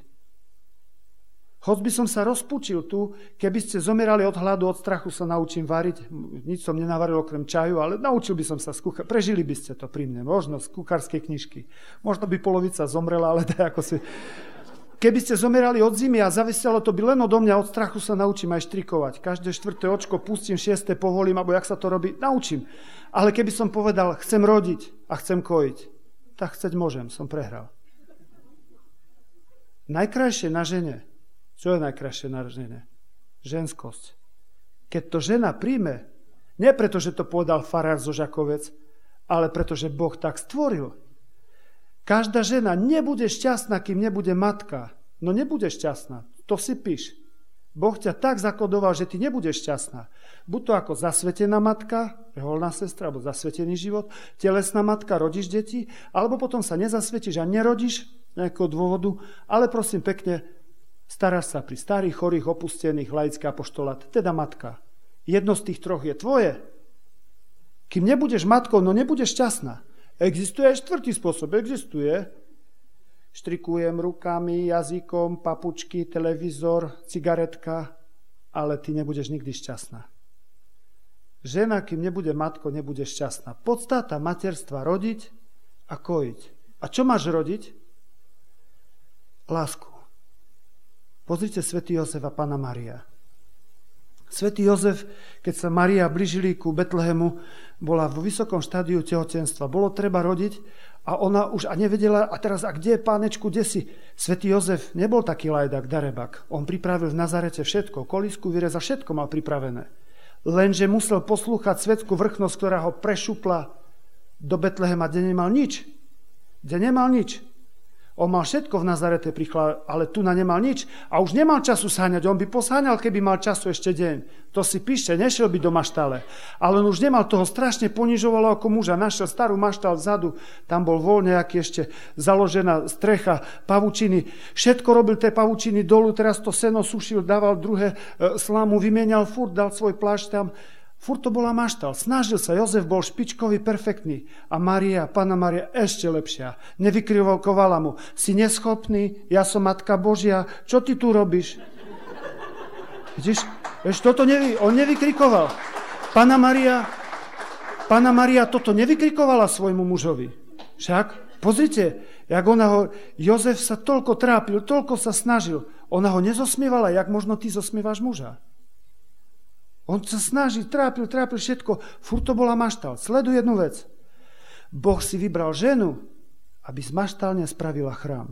Hoď by som sa rozpúčil tu, keby ste zomierali od hladu, od strachu sa naučím variť. Nič som nenavaril okrem čaju, ale naučil by som sa skúchať. Prežili by ste to pri mne, možno z kuchárskej knižky. Možno by polovica zomrela, ale tak ako si... Keby ste zomierali od zimy a zavisialo to by len odo mňa, od strachu sa naučím aj štrikovať. Každé štvrté očko pustím, šieste povolím, alebo jak sa to robí, naučím. Ale keby som povedal, chcem rodiť a chcem kojiť, tak chceť môžem, som prehral. Najkrajšie na žene. Čo je najkrajšie na žene? Ženskosť. Keď to žena príjme, nie preto, že to povedal farár zo Žakovec, ale preto, že Boh tak stvoril. Každá žena nebude šťastná, kým nebude matka. No nebude šťastná. To si píš. Boh ťa tak zakodoval, že ty nebudeš šťastná. Buď to ako zasvetená matka, reholná sestra, alebo zasvetený život, telesná matka, rodíš deti, alebo potom sa nezasvetíš a nerodíš nejakého dôvodu, ale prosím pekne, staráš sa pri starých, chorých, opustených, laický apoštolát, teda matka. Jedno z tých troch je tvoje. Kým nebudeš matkou, no nebudeš šťastná. Existuje aj štvrtý spôsob, existuje. Štrikujem rukami, jazykom, papučky, televízor, cigaretka, ale ty nebudeš nikdy šťastná. Žena, kým nebude matkou, nebude šťastná. Podstata materstva rodiť a kojiť. A čo máš rodiť? Lásku. Pozrite svätý Jozef a Panna Mária. Svätý Jozef, keď sa Mária blížili ku Betlehemu, bola vo vysokom štádiu tehotenstva. Bolo treba rodiť a ona už a nevedela, a teraz, a kde je pánečku, kde si? Svätý Jozef nebol taký lajdak, darebak. On pripravil v Nazarete všetko, kolísku, vyreza, všetko mal pripravené. Lenže musel poslúchať svetskú vrchnosť, ktorá ho prešupla do Betlehema, kde nemal nič. Kde nemal nič. On mal všetko v Nazarete, ale tu na nemal nič a už nemal času sáňať. On by posáňal, keby mal času ešte deň. To si píšte, nešiel by do maštale. Ale on už nemal, toho strašne ponižovalo ako muža. Našiel starú maštal vzadu, tam bol voľne, aký ešte založená strecha, pavučiny. Všetko robil tie pavučiny dolu, teraz to seno sušil, dával druhé e, slámu, vymienial furt, dal svoj plášť tam. Furt to bola maštal. Snažil sa, Jozef bol špičkový, perfektný. A Mária, Panna Mária ešte lepšia. Nevykrivokovala mu. Si neschopný, ja som Matka Božia, čo ty tu robíš? Vidíš, vieš, toto nevy, on nevykrikoval. Panna Mária, Panna Mária toto nevykrikovala svojmu mužovi. Však, pozrite, jak ona ho, Jozef sa toľko trápil, toľko sa snažil. Ona ho nezosmievala, jak možno ty zosmievaš muža. On sa snaží, trápil, trápil všetko. Furt to bola maštal. Sleduj jednu vec. Boh si vybral ženu, aby z maštalne spravila chrám.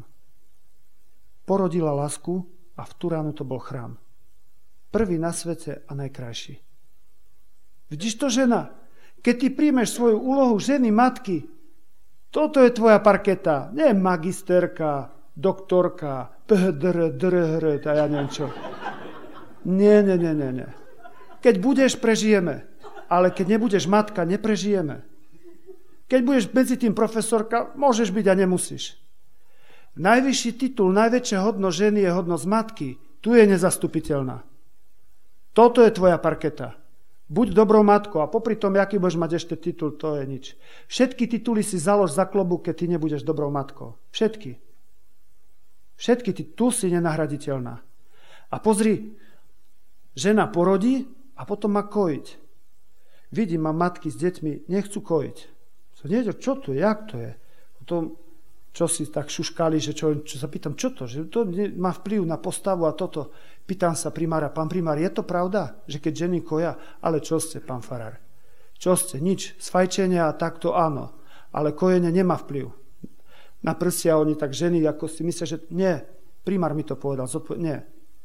Porodila lásku a v tú ránu to bol chrám. Prvý na svete a najkrajší. Vidíš to, žena? Keď ty príjmeš svoju úlohu ženy, matky, Toto je tvoja parketa. Nie magisterka, doktorka, phdr, drhr, a ja neviem čo. Nie, nie, nie, nie, nie. Keď budeš, prežijeme. Ale keď nebudeš matka, neprežijeme. Keď budeš medzi tým profesorka, môžeš byť a nemusíš. Najvyšší titul, najväčšia hodnosť ženy je hodnosť matky. Tu je nezastupiteľná. Toto je tvoja parketa. Buď dobrou matkou a popri tom, aký budeš mať ešte titul, to je nič. Všetky tituly si založ za klobúk, keď ty nebudeš dobrou matkou. Všetky. Všetky, ty tu si nenahraditeľná. A pozri, žena porodí a potom má kojiť. Vidím, mám matky s deťmi, nechcú kojiť. Čo to je, jak to je? Potom, čo si tak šuškali, že čo, čo sa pýtam, čo to? Že to má vplyv na postavu a toto. Pýtam sa primára, pán primár, je to pravda, že keď ženy koja? Ale čo ste, pán farár? Čo ste? Nič. Z fajčenia a takto áno. Ale kojenie nemá vplyv. Na prsia oni tak ženy, ako si myslia, že nie. Primár mi to povedal. Zodpoved... Nie.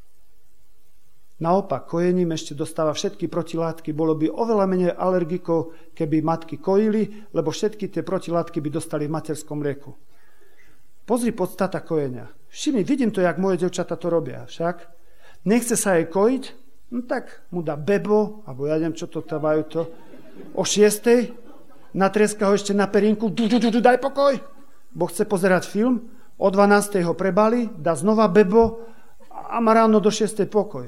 Naopak, kojením ešte dostáva všetky protilátky. Bolo by oveľa menej alergikov, keby matky kojili, lebo všetky tie protilátky by dostali v materskom mlieku. Pozri podstata kojenia. Všimni, vidím to, jak moje devčata to robia. Však nechce sa jej kojiť, no tak mu dá bebo, alebo ja neviem, čo to dávajú to, o šiestej, natrieska ho ešte na perinku, du, du, du, du, daj pokoj, bo chce pozerať film, o dvanástej ho prebali, dá znova bebo a má ráno do šiestej pokoj.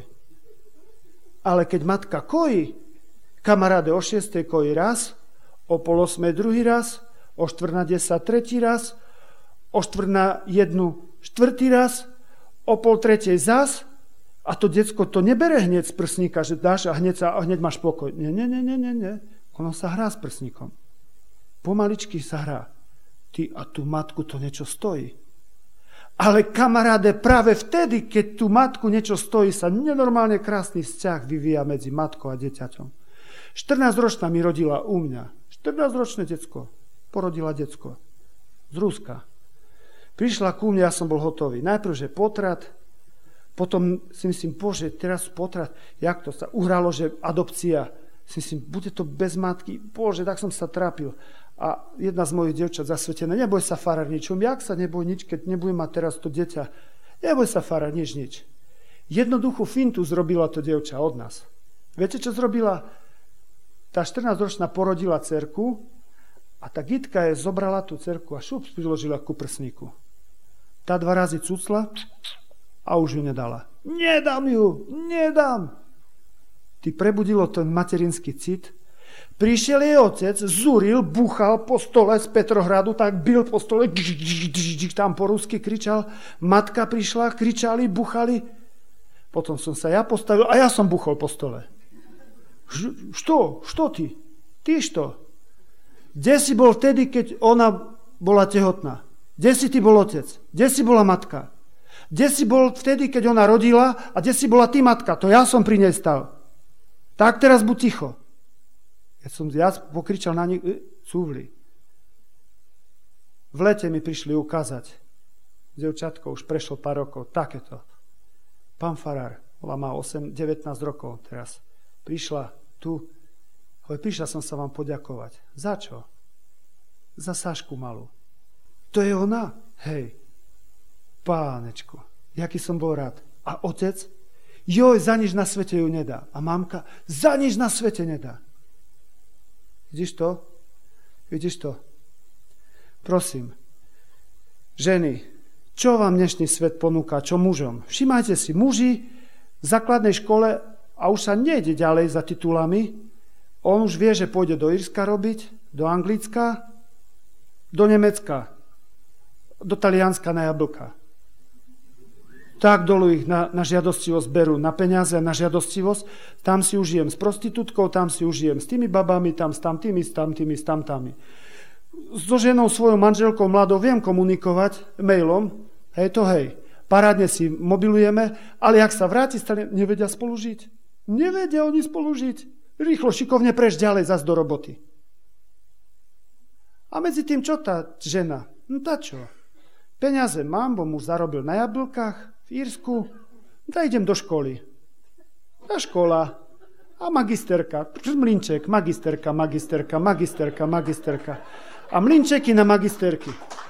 Ale keď matka kojí, kamaráde o šiestej kojí raz, o pol osmej druhý raz, o štvrt na desať tretí raz, o štvrt na jednu štvrtý raz, o pol tretej zas, a to decko to nebere hneď z prsníka, že dáš a hneď, sa, a hneď máš pokoj. Nie, nie, nie, nie, nie. Ono sa hrá s prsníkom. Pomaličky sa hrá. Ty a tú matku to niečo stojí. Ale kamaráde, práve vtedy, keď tú matku niečo stojí, sa nenormálne krásny vzťah vyvíja medzi matkou a dieťaťom. štrnásťročná mi rodila u mňa. štrnásťročné decko. Porodila decko. Z Ruska. Prišla ku mne, ja som bol hotový. Najprv, že potrat, potom si myslím, bože, teraz potrat, jak to sa uhralo, že adopcia. Si myslím, bude to bez matky. Bože, tak som sa trápil. A jedna z mojich dievčat zasvetená, neboj sa, farár, ničom. Jak sa neboj nič, keď nebudem mať teraz to dieťa? Neboj sa, farár, nič, nič. Jednoduchú fintu zrobila to dievča od nás. Viete, čo zrobila? Tá štrnásťročná porodila dcerku a tá Gitka je zobrala tú dcerku a šup priložila ku prsníku. Tá dva razy cucla a už ju nedala. Nedám ju, nedám. Ty prebudilo ten materinský cit. Prišiel jej otec, zúril, buchal po stole z Petrohradu, tak bil po stole, tam po rusky kričal. Matka prišla, kričali, buchali. Potom som sa ja postavil a ja som buchol po stole. Što? Što ty? Ty što? Kde si bol vtedy, keď ona bola tehotná? Kde si ty bol otec? Kde si bola matka? Kde si bol vtedy, keď ona rodila a kde si bola ty matka? To ja som pri nej stal. Tak teraz buď ticho. Keď som ja pokričal na nich, cúvli. V lete mi prišli ukázať. Dievčatko, už prešlo pár rokov, takéto. Pán farár, ona má osem devätnásť rokov teraz. Prišla tu, hoď, prišla som sa vám poďakovať. Za čo? Za Sašku malú. To je ona? Hej. Pánečko, jaký som bol rád. A otec? Joj, za nič na svete ju nedá. A mamka? Za nič na svete nedá. Vidíš to? Vidíš to? Prosím, ženy, čo vám dnešný svet ponúka, čo mužom? Všimajte si, muži v základnej škole a už sa nejde ďalej za titulami. On už vie, že pôjde do Írska robiť, do Anglicka, do Nemecka, do Talianska na jablka. Tak dolu ich na, na žiadostivosť berú, na peniaze, na žiadostivosť. Tam si užijem s prostitútkou, tam si užijem s tými babami, tam s tamtými, s tamtými, s tamtami. So ženou, svojou manželkou mladou viem komunikovať mailom, hej to hej. Parádne si mobilujeme, ale jak sa vráti, stane, nevedia spolu žiť. Nevedia oni spolu žiť. Rýchlo, šikovne preš ďalej zas do roboty. A medzi tým, čo tá žena? No tá čo? Peniaze mám, bo muž zarobil na jablkách, v Írsku, tak idem do školy. Tá škola a magisterka, mlinček, magisterka, magisterka, magisterka, magisterka. A mlynčeky na magisterky.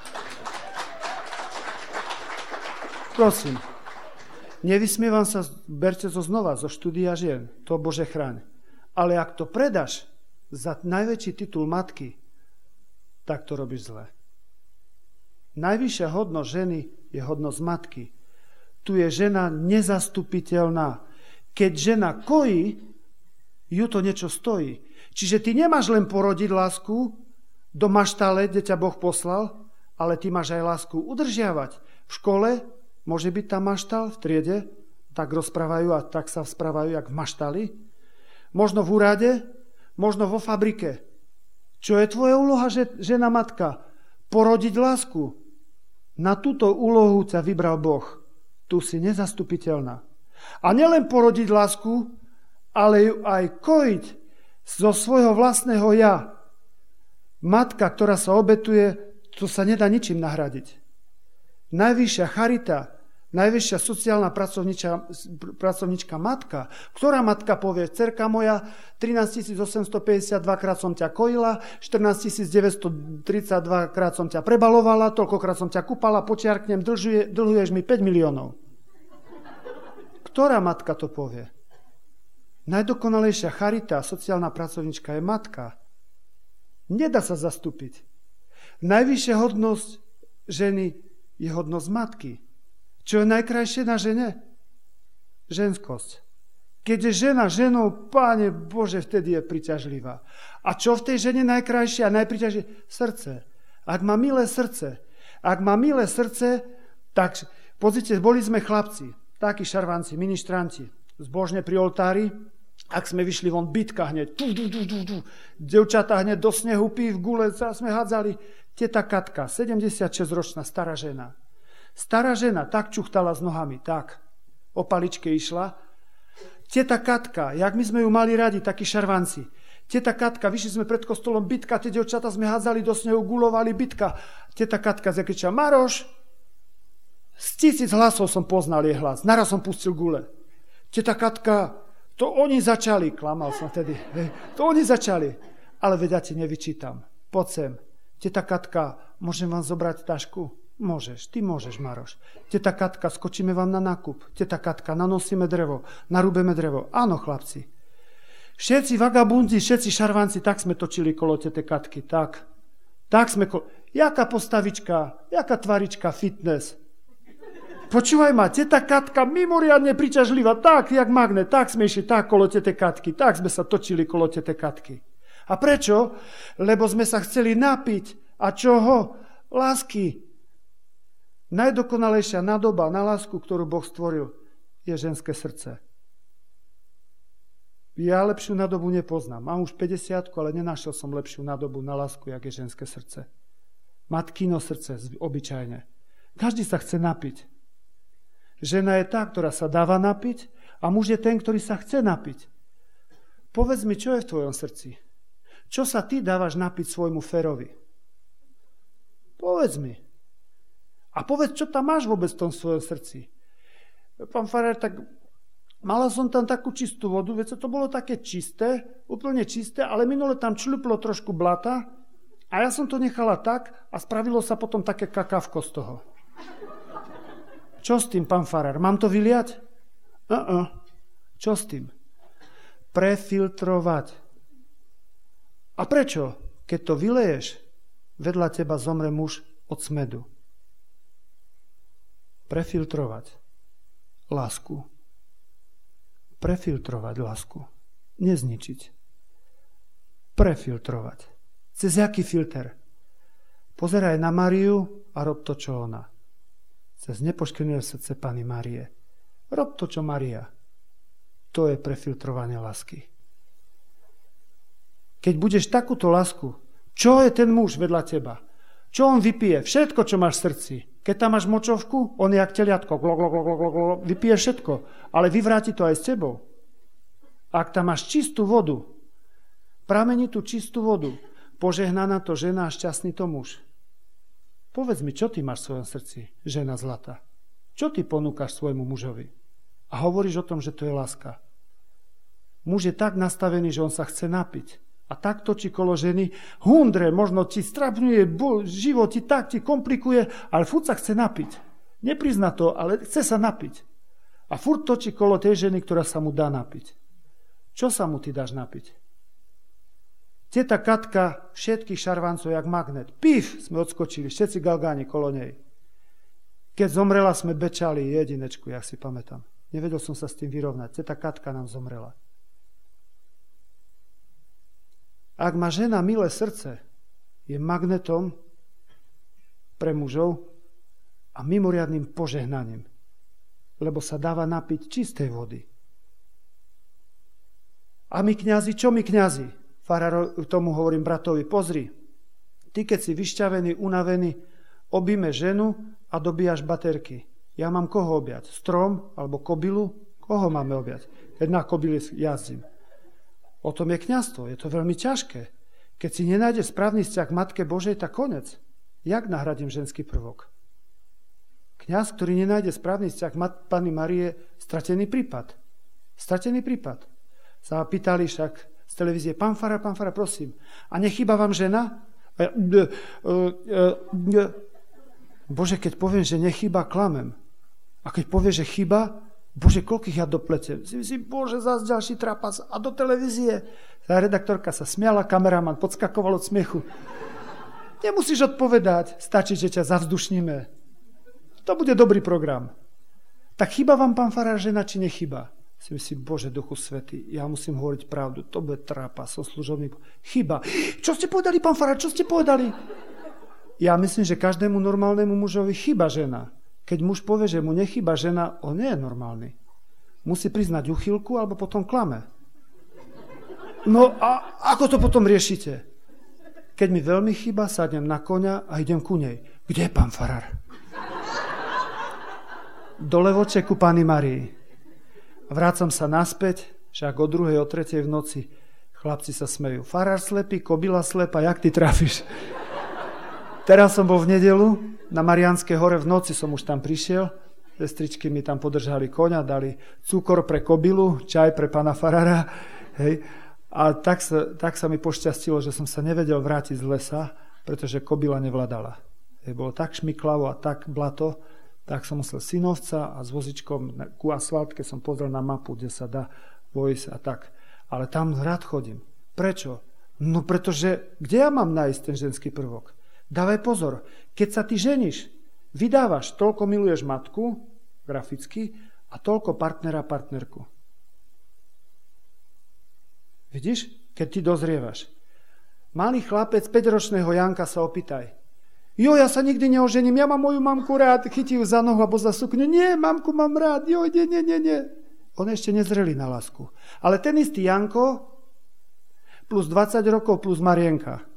Prosím. Nevysmievam sa, berte to znova, zo štúdia žien. To Bože chráň. Ale ak to predáš za najväčší titul matky, tak to robíš zle. Najvyššia hodnosť ženy je hodnosť matky. Tu je žena nezastupiteľná. Keď žena kojí, ju to niečo stojí. Čiže ty nemáš len porodiť lásku do maštale, kde ťa Boh poslal, ale ty máš aj lásku udržiavať. V škole môže byť tam maštal, v triede, tak rozprávajú a tak sa správajú, jak v maštali. Možno v úrade, možno vo fabrike. Čo je tvoja úloha, žena matka? Porodiť lásku. Na túto úlohu ťa vybral Boh. Tu si nezastupiteľná. A nielen porodiť lásku, ale ju aj kojiť zo svojho vlastného ja. Matka, ktorá sa obetuje, to sa nedá ničím nahradiť. Najvyššia charita, najvyššia sociálna pracovnička, pracovnička matka, ktorá matka povie, dcerka moja, trinásťtisíc osemstopäťdesiatdva krát som ťa kojila, štrnásťtisíc deväťstotridsaťdva krát som ťa prebalovala, toľkokrát som ťa kúpala, počiarknem, dlžuje, dlhuješ mi päť miliónov. Ktorá matka to povie? Najdokonalejšia charita, sociálna pracovnička je matka. Nedá sa zastúpiť. Najvyššia hodnosť ženy je hodnosť matky. Čo je najkrajšie na žene? Ženskosť. Keď je žena ženou, Páne Bože, vtedy je priťažlivá. A čo v tej žene najkrajšie a najpriťažlivejšie? Srdce. Ak má milé srdce, ak má milé srdce, tak pozrite, boli sme chlapci, takí šarvanci, ministranti, zbožne pri oltári, ak sme vyšli von, bitka hneď, tu, tu, tu, tu, tu. Devčatá hneď do snehu, pí v gule, sme hádzali. Teta Katka, sedemdesiatšesťročná stará žena. Stará žena tak čuchtala s nohami, tak. O paličke išla. Teta Katka, jak my sme ju mali radi, takí šarvanci. Teta Katka, vyšli sme pred kostolom, bitka, tie devčatá sme hádzali do snehu, gulovali, bitka. Teta Katka zakričala, Maroš, z tisíc hlasov som poznal jej hlas. Naraz som pustil gule. Teta Katka, to oni začali, klamal som vtedy, to oni začali. Ale veď ja ti nevyčítam. Poď sem. Teta Katka, môžem vám zobrať tašku? Môžeš, ty môžeš, Maroš. Teta Katka, skočíme vám na nákup. Teta Katka, nanosíme drevo, narúbeme drevo. Áno, chlapci. Všetci vagabundi, všetci šarvanci, tak sme točili kolo tete Katky, tak. Tak sme kolo... Jaká postavička, jaká tvarička, fitness. Počúvaj ma, teta Katka mimoriadne priťažlivá, tak, jak magnet, tak sme išli, tak kolo tete Katky, tak sme sa točili kolo tete Katky. A prečo? Lebo sme sa chceli napiť. A čoho? Lásky. Najdokonalejšia nádoba na lásku, ktorú Boh stvoril, je ženské srdce. Ja lepšiu nádobu nepoznám. Mám už päťdesiatku, ale nenašiel som lepšiu nádobu na lásku, jak je ženské srdce. Matkino srdce, obyčajne. Každý sa chce napiť. Žena je tá, ktorá sa dáva napiť a muž je ten, ktorý sa chce napiť. Povedz mi, čo je v tvojom srdci? Čo sa ty dávaš napiť svojmu Ferovi? Povedz mi. A povedz, čo tam máš vôbec v tom svojom srdci? Pán farár, tak mala som tam takú čistú vodu, veď to bolo také čisté, úplne čisté, ale minule tam čľuplo trošku blata a ja som to nechala tak a spravilo sa potom také kakavko z toho. Čo s tým, pán farár? Mám to vyliať? Uh-uh. Čo s tým? Prefiltrovať. A prečo? Keď to vyleješ, vedľa teba zomre muž od smedu. Prefiltrovať lásku. Prefiltrovať lásku. Nezničiť. Prefiltrovať. Cez jaký filter? Pozeraj na Máriu a rob to, čo ona. Cez nepoškvrnené srdce Panny Márie. Rob to, čo Mária. To je prefiltrovanie lásky. Keď budeš takúto lásku, čo je ten muž vedľa teba? Čo on vypije? Všetko, čo máš v srdci. Keď tam máš močovku, on je jak teliatko. Glo, glo, glo, glo, glo, vypije všetko. Ale vyvráti to aj s tebou. Ak tam máš čistú vodu, pramenitú čistú vodu, požehnaná to žena a šťastný to muž. Povedz mi, čo ty máš v svojom srdci, žena zlata? Čo ty ponúkaš svojmu mužovi? A hovoríš o tom, že to je láska. Muž je tak nastavený, že on sa chce napiť. A tak točí kolo ženy, hundre, možno ti strapňuje, život ti tak ti komplikuje, ale furt sa chce napiť. Neprizna to, ale chce sa napiť. A furt točí kolo tej ženy, ktorá sa mu dá napiť. Čo sa mu ty dáš napiť? Teta Katka všetkých šarvancov jak magnet. Pif, sme odskočili, všetci galgáni kolo nej. Keď zomrela, sme bečali jedinečku, jak si pamätám. Nevedel som sa s tým vyrovnať. Teta Katka nám zomrela. Ak má žena milé srdce, je magnetom pre mužov a mimoriadnym požehnaním, lebo sa dáva napiť čistej vody. A my kňazi, čo my kňazi? Farár tomu hovorím bratovi, pozri, ty keď si vyšťavený, unavený, objíme ženu a dobíjaš baterky. Ja mám koho objať? Strom alebo kobylu? Koho máme objať? Keď na kobyle jazdím. O tom je kňazstvo. Je to veľmi ťažké. Keď si nenájdeš správny vzťah k Matke Božej, tak konec. Jak nahradím ženský prvok? Kňaz, ktorý nenájde správny vzťah k Panny Márie, stratený prípad. Stratený prípad. Sa pýtali však z televízie, pán farár, pán farár, prosím, a nechýba vám žena? Bože, keď poviem, že nechýba, klamem. A keď povie, že chyba, Bože, koľkých ja dopletiem. Si myslím, Bože, zás ďalší trapas. A do televízie. Tá redaktorka sa smiala, kameraman podskakoval od smiechu. Nemusíš odpovedať, stačí, že ťa zavzdušníme. To bude dobrý program. Tak chyba vám, pán farár, žena, či nechyba? Si myslím, Bože, Duchu Svätý, ja musím hovoriť pravdu. To bude trapas, som služobný. Chyba. Čo ste povedali, pán farár, čo ste povedali? Ja myslím, že každému normálnemu mužovi chyba žena. Keď muž povie, že mu nechýba žena, on nie je normálny. Musí priznať uchylku, alebo potom klame. No a ako to potom riešite? Keď mi veľmi chýba, sadnem na koňa a idem ku nej. Kde je pán farár? Do Levoče ku Panny Márii. Vrácam sa naspäť, však o druhej, o tretej v noci. Chlapci sa smejú. Farár slepý, kobila slepa, jak ty trafíš? Teraz som bol v nedelu, na Mariánskej hore v noci som už tam prišiel. Sestričky mi tam podržali koňa, dali cukor pre kobilu, čaj pre pána farára. Hej. A tak sa, tak sa mi pošťastilo, že som sa nevedel vrátiť z lesa, pretože kobila nevládala. Hej, bolo tak šmiklavo a tak blato, tak som musel synovca a s vozičkom ku asfaltke som pozrel na mapu, kde sa dá vojsť a tak. Ale tam rád chodím. Prečo? No pretože, kde ja mám nájsť ten ženský prvok? Dávaj pozor, keď sa ty ženiš, vydávaš, toľko miluješ matku, graficky, a toľko partnera, partnerku. Vidíš? Keď ty dozrievaš. Malý chlapec, päťročného Janka sa opýtaj. Jo, ja sa nikdy neožením, ja mám moju mamku rád, chytí ju za nohu alebo za sukňu. Nie, mamku mám rád, jo, nie, nie, nie, nie. On ešte nezrelý na lásku. Ale ten istý Janko plus dvadsať rokov plus Marienka.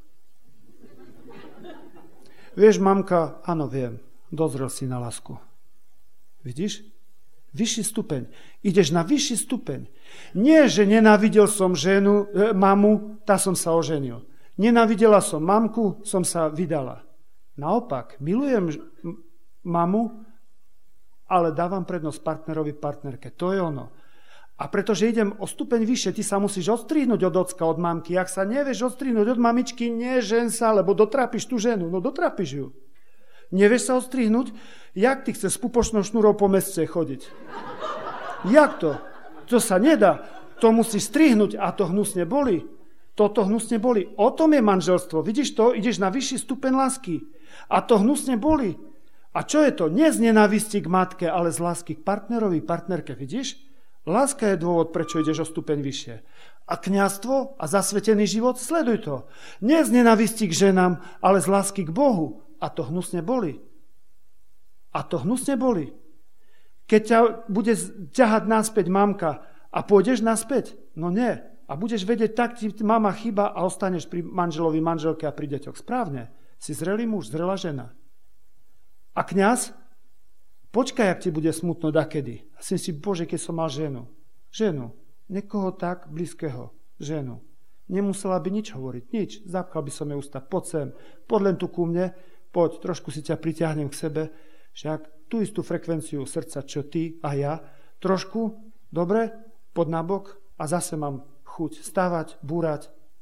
Vieš, mamka, áno, viem, dozrel si na lásku. Vidíš? Vyšší stupeň. Ideš na vyšší stupeň. Nie, že nenávidel som ženu, e, mamu, tá som sa oženil. Nenávidela som mamku, som sa vydala. Naopak, milujem mamu, ale dávam prednosť partnerovi, partnerke. To je ono. A pretože idem o stupeň vyššie, ty sa musíš odstrihnúť od ocka, od mamky. Ak sa nevieš odstrihnúť od mamičky, nežen sa, lebo dotrápiš tú ženu. No dotrápiš ju. Nevieš sa odstrihnúť? Jak ty chceš s pupočnou šnúrou po meste chodiť? Jak to? To sa nedá. To musíš strihnúť a to hnusne boli. Toto hnusne boli. O tom je manželstvo. Vidíš to? Ideš na vyšší stupeň lásky. A to hnusne boli. A čo je to? Nie z nenávisti k matke, ale z lásky k partnerovi, partnerke. Vidíš? Láska je dôvod, prečo ideš o stupeň vyššie. A kňazstvo a zasvetený život, sleduj to. Nie z nenávisti k ženám, ale z lásky k Bohu. A to hnusne boli. A to hnusne boli. Keď ťa bude ťahať naspäť mamka a pôjdeš naspäť, no nie. A budeš vedieť, tak ti mama chyba a ostaneš pri manželovi, manželke a pri deťoch. Správne. Si zrelý muž, zrelá žena. A kňaz? Počkaj, ak ti bude smutno dakedy. A si si, Bože, keď som mal ženu. Ženu. Niekoho tak blízkeho. Ženu. Nemusela by nič hovoriť. Nič. Zapchal by som jej ústa. Poď sem. Poď len tu ku mne. Poď, trošku si ťa pritiahnem k sebe. Však tú istú frekvenciu srdca, čo ty a ja. Trošku. Dobre? Poď na bok. A zase mám chuť stávať, búrať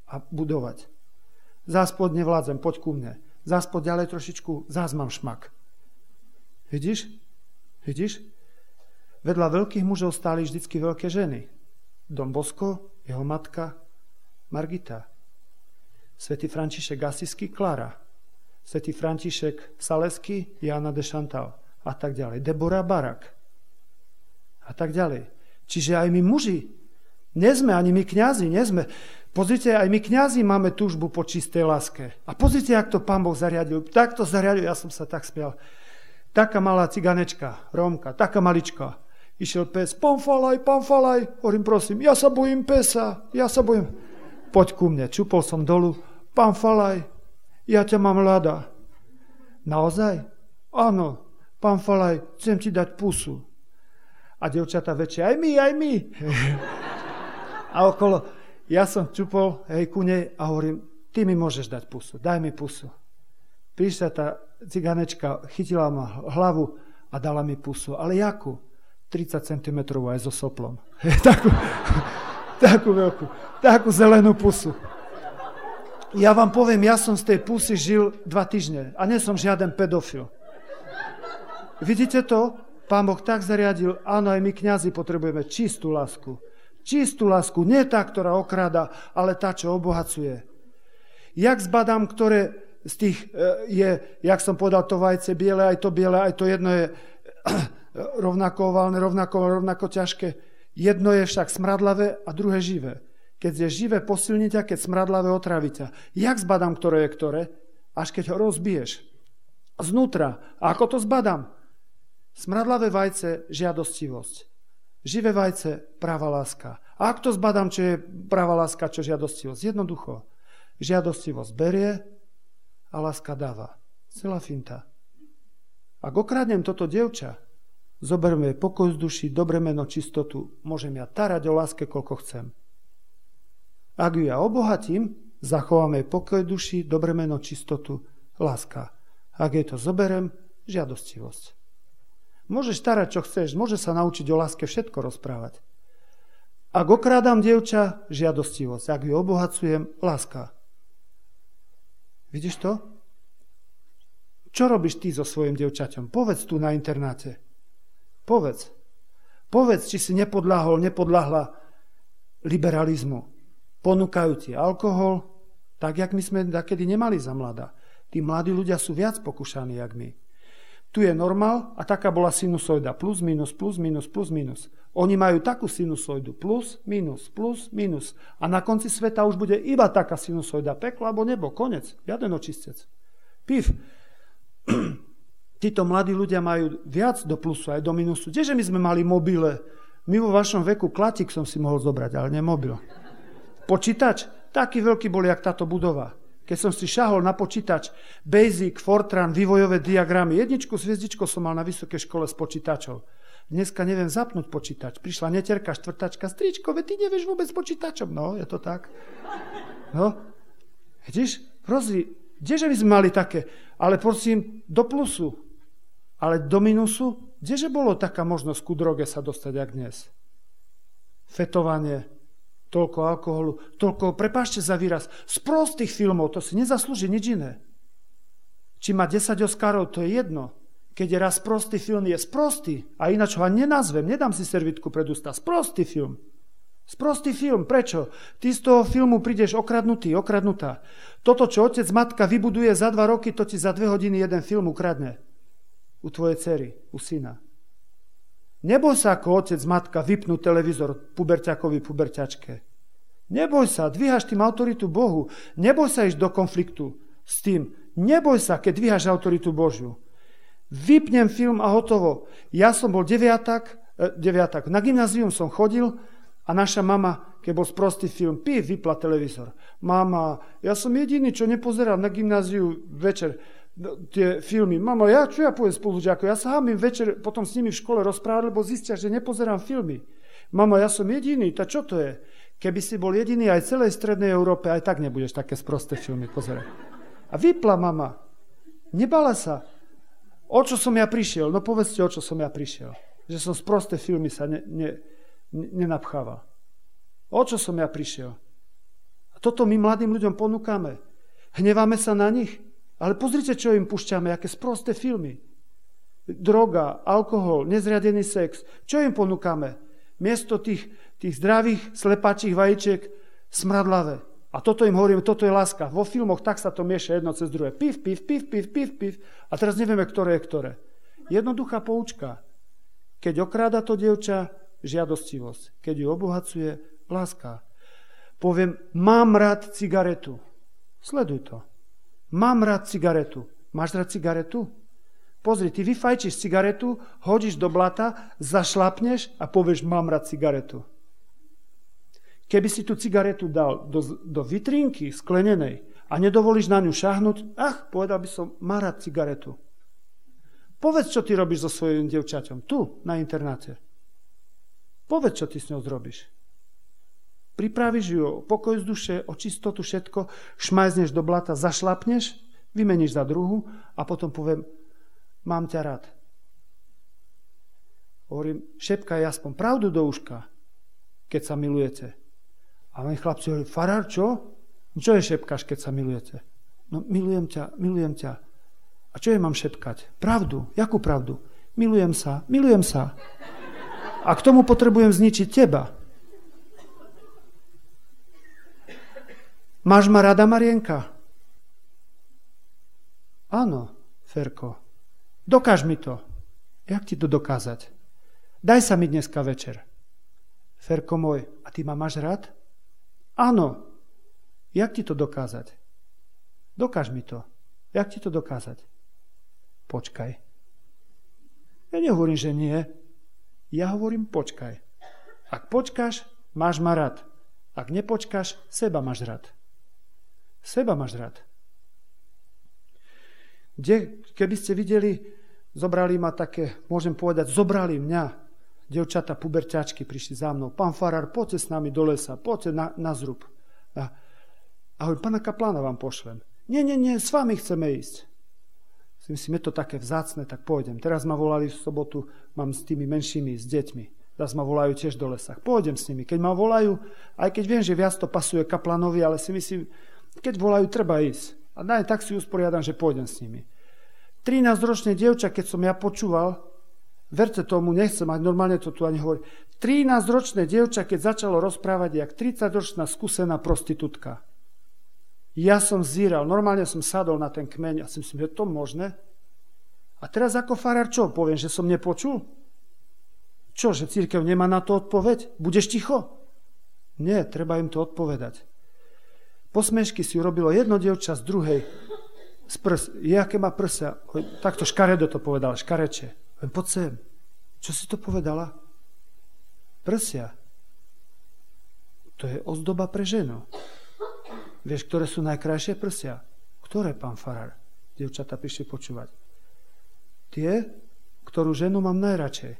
a budovať. Záspod nevládzem, poď ku mne. Záspod ďalej trošičku, zás mám šmak. Vidíš? Vidíš? Vedľa veľkých mužov stáli vždycky veľké ženy. Don Bosco, jeho matka, Margita. Svätý František Asisky, Klára. Svätý František Salesky, Jana de Chantal. A tak ďalej. Deborah Barak. A tak ďalej. Čiže aj my muži, nie sme ani my kňazi, nie sme. Pozrite, aj my kňazi máme túžbu po čistej láske. A pozrite, jak to Pán Boh zariadil. Tak to zariadil, ja som sa tak smial. Taká malá ciganečka, Rómka, taká malička. Išiel pes, pán Falaj, pán Falaj. Hovorím, prosím, ja sa bojím pesa, ja sa bojím. Poď ku mne, čupol som dolu. Pán Falaj, ja ťa mám rada. Naozaj? Áno, pán Falaj, chcem ti dať pusu. A dievčatá väčšie, aj my, aj my. A okolo, ja som čupol, hej, ku nej a hovorím, ty mi môžeš dať pusu, daj mi pusu. Prišla tá ciganečka, chytila ma hlavu a dala mi pusu. Ale jakú? tridsať centimetrov aj so soplom. takú, takú veľkú, takú zelenú pusu. Ja vám poviem, ja som z tej pusy žil dva týždne a nie som žiaden pedofil. Vidíte to? Pán Boh tak zariadil, áno, aj my kňazi potrebujeme čistú lásku. Čistú lásku, nie tá, ktorá okráda, ale tá, čo obohacuje. Jak zbadám, ktoré z tých je, jak som povedal, to vajce biele, aj to biele, aj to jedno je rovnako oválne, rovnako, rovnako ťažké. Jedno je však smradlavé a druhé živé. Keď je živé, posilní ťa, keď smradlavé, otraví ťa. Jak zbadám, ktoré je ktoré? Až keď ho rozbiješ. Znútra. A ako to zbadám? Smradlavé vajce, žiadostivosť. Živé vajce, práva láska. A ak to zbadám, čo je práva láska, čo žiadostivosť? Jednoducho. Žiadostivosť berie a láska dáva. Celá finta. Ak okradnem toto dievča, zoberme jej pokoj z duši, dobre meno, čistotu, môžem ja tarať o láske, koľko chcem. Ak ju ja obohatím, zachovám jej pokoj duši, dobre meno, čistotu, láska. Ak jej to zoberem, žiadostivosť. Môžeš tarať, čo chceš, môže sa naučiť o láske všetko rozprávať. Ak okrádam dievča, žiadostivosť. Ak ju obohacujem, láska. Vidíš to? Čo robíš ty so svojím dievčaťom? Povedz tu na internáte. Povedz. Povedz, či si nepodľahol, nepodľahla liberalizmu. Ponúkajú ti alkohol, tak, jak my sme takedy nemali za mladá. Tí mladí ľudia sú viac pokúšaní, jak my. Tu je normál a taká bola sinusoida. Plus, minus, plus, minus, plus, minus. Oni majú takú sinusoidu. Plus, minus, plus, minus. A na konci sveta už bude iba taká sinusoida. Peklo alebo nebo. Konec. Žiaden očistec. Pif. Títo mladí ľudia majú viac do plusu aj do minusu. Kdeže my sme mali mobile? My vo vašom veku klatik som si mohol zobrať, ale nie mobil. Počítač? Taký veľký bol, jak táto budova. Keď som si šahol na počítač, Basic, Fortran, vývojové diagramy, jedničku s hviezdičkou som mal na vysokej škole s počítačov. Dneska neviem zapnúť počítač. Prišla netierka, štvrtačka, stričko, veď ty nevieš vôbec počítačom. No, je to tak. No, vidíš? Rozri, kdeže by sme mali také? Ale prosím, do plusu. Ale do minusu? Kdeže bolo taká možnosť ku droge sa dostať, jak dnes? Fetovanie, toľko alkoholu, toľko, prepáčte za výraz, z prostých filmov, to si nezaslúži nič iné. Či má desať Oscarov, to je jedno. Keď je raz prostý film, je sprostý. A ináč ho ani nenazvem, nedám si servitku pred ústa. Sprostý film. Sprostý film, prečo? Ty z toho filmu prídeš okradnutý, okradnutá. Toto, čo otec, matka vybuduje za dva roky, to ti za dve hodiny jeden film ukradne. U tvojej dcery, u syna. Neboj sa ako otec, matka vypnúť televízor puberťakovi, puberťačke. Neboj sa, dvíhaš tým autoritu Bohu. Neboj sa ísť do konfliktu s tým. Neboj sa, keď dvíhaš autoritu Božiu. Vypnem film a hotovo. Ja som bol deviatak, eh, deviatak. Na gymnázium som chodil a naša mama, keď bol sprostý film, pif, vypla televízor. Mama, ja som jediný, čo nepozeral na gymnáziu večer tie filmy. Mama, ja čo ja poviem spolužiakov? Ja sa hámim večer potom s nimi v škole rozprávať, lebo zistia, že nepozerám filmy. Mama, ja som jediný, tak čo to je? Keby si bol jediný aj v celej strednej Európe, aj tak nebudeš také sprosté filmy pozerať. A vypla mama. Nebala sa. O čo som ja prišiel? No povedzte, o čo som ja prišiel. Že som sprosté filmy sa ne, ne, ne, nenapchával. O čo som ja prišiel? A A toto my mladým ľuďom ponúkame. Hneváme sa na nich, ale pozrite, čo im púšťame, aké sprosté filmy. Droga, alkohol, nezriadený sex. Čo im ponúkame? Miesto tých, tých zdravých slepačích vajíček smradlavé. A toto im hovorím, toto je láska. Vo filmoch tak sa to mieša jedno cez druhé. Piv, piv, piv, piv, piv, piv. A teraz nevieme, ktoré je ktoré. Jednoduchá poučka. Keď okráda to dievča, žiadostivosť. Keď ju obohacuje, láska. Poviem, mám rád cigaretu. Sleduj to. Mám rád cigaretu. Máš rád cigaretu? Pozri, ty vyfajčíš cigaretu, hodíš do blata, zašlapneš a povieš, mám rád cigaretu. Keby si tú cigaretu dal do, do vitrínky sklenenej a nedovolíš na ňu šahnuť, ach, povedal by som, má rád cigaretu. Povedz, čo ty robíš so svojím dievčaťom, tu, na internáte. Povedz, čo ty s ňou zrobíš. Pripravíš ju o pokoj z duše, o čistotu, všetko, šmajzneš do blata, zašlapneš, vymeníš za druhu a potom poviem, mám ťa rád. Hovorím, šepkaj aspoň pravdu do uška, keď sa milujete. A oni chlapci hovorí, farár, čo? Čo je šepkáš, keď sa milujete? No, milujem ťa, milujem ťa. A čo je mám šepkať? Pravdu. Jakú pravdu? Milujem sa, milujem sa. A k tomu potrebujem zničiť teba. Máš ma rada, Marienka? Áno, Ferko. Dokáž mi to. Jak ti to dokázať? Daj sa mi dneska večer. Ferko môj, a ty ma máš rád? Áno. Jak ti to dokázať? Dokáž mi to. Jak ti to dokázať? Počkaj. Ja nehovorím, že nie. Ja hovorím, počkaj. Ak počkáš, máš ma rád. Ak nepočkáš, seba máš rád. Seba máš rád. Kde, keby ste videli, zobrali ma také, môžem povedať, zobrali mňa, dievčatá, puberťačky prišli za mnou. Pán farár, poďte s nami do lesa, poďte na, na zrub. A, a hovorím, pána kaplána vám pošlem. Nie, nie, nie, s vami chceme ísť. Si myslím, je to také vzácne, tak pôjdem. Teraz ma volali v sobotu, mám s tými menšími, s deťmi. Teraz ma volajú tiež do lesa. Pôjdem s nimi. Keď ma volajú, aj keď viem, že viac to pasuje kaplánovi, ale si myslím, keď volajú, treba ísť. A daj, tak si usporiadam, že pôjdem s nimi. trinásťročné dievča, keď som ja počúval, verte tomu, nechcem, a normálne to tu ani hovorí, trinásťročné dievča, keď začalo rozprávať, jak tridsaťročná skúsená prostitútka. Ja som zíral, normálne som sadol na ten kmeň a si myslím, je to možné? A teraz ako farár čo? Poviem, že som nepočul? Čo, že cirkev nemá na to odpoveď? Budeš ticho? Nie, treba im to odpovedať. Posmešky si urobilo jedno dievča z druhej. Z prs, je, aké má prsia. Takto škaredo to povedala, škareče. Poď sem. Čo si to povedala? Prsia. To je ozdoba pre ženu. Vieš, ktoré sú najkrajšie prsia? Ktoré, pán farár? Dievčatá prišli počúvať. Tie, ktorú ženu mám najradšej.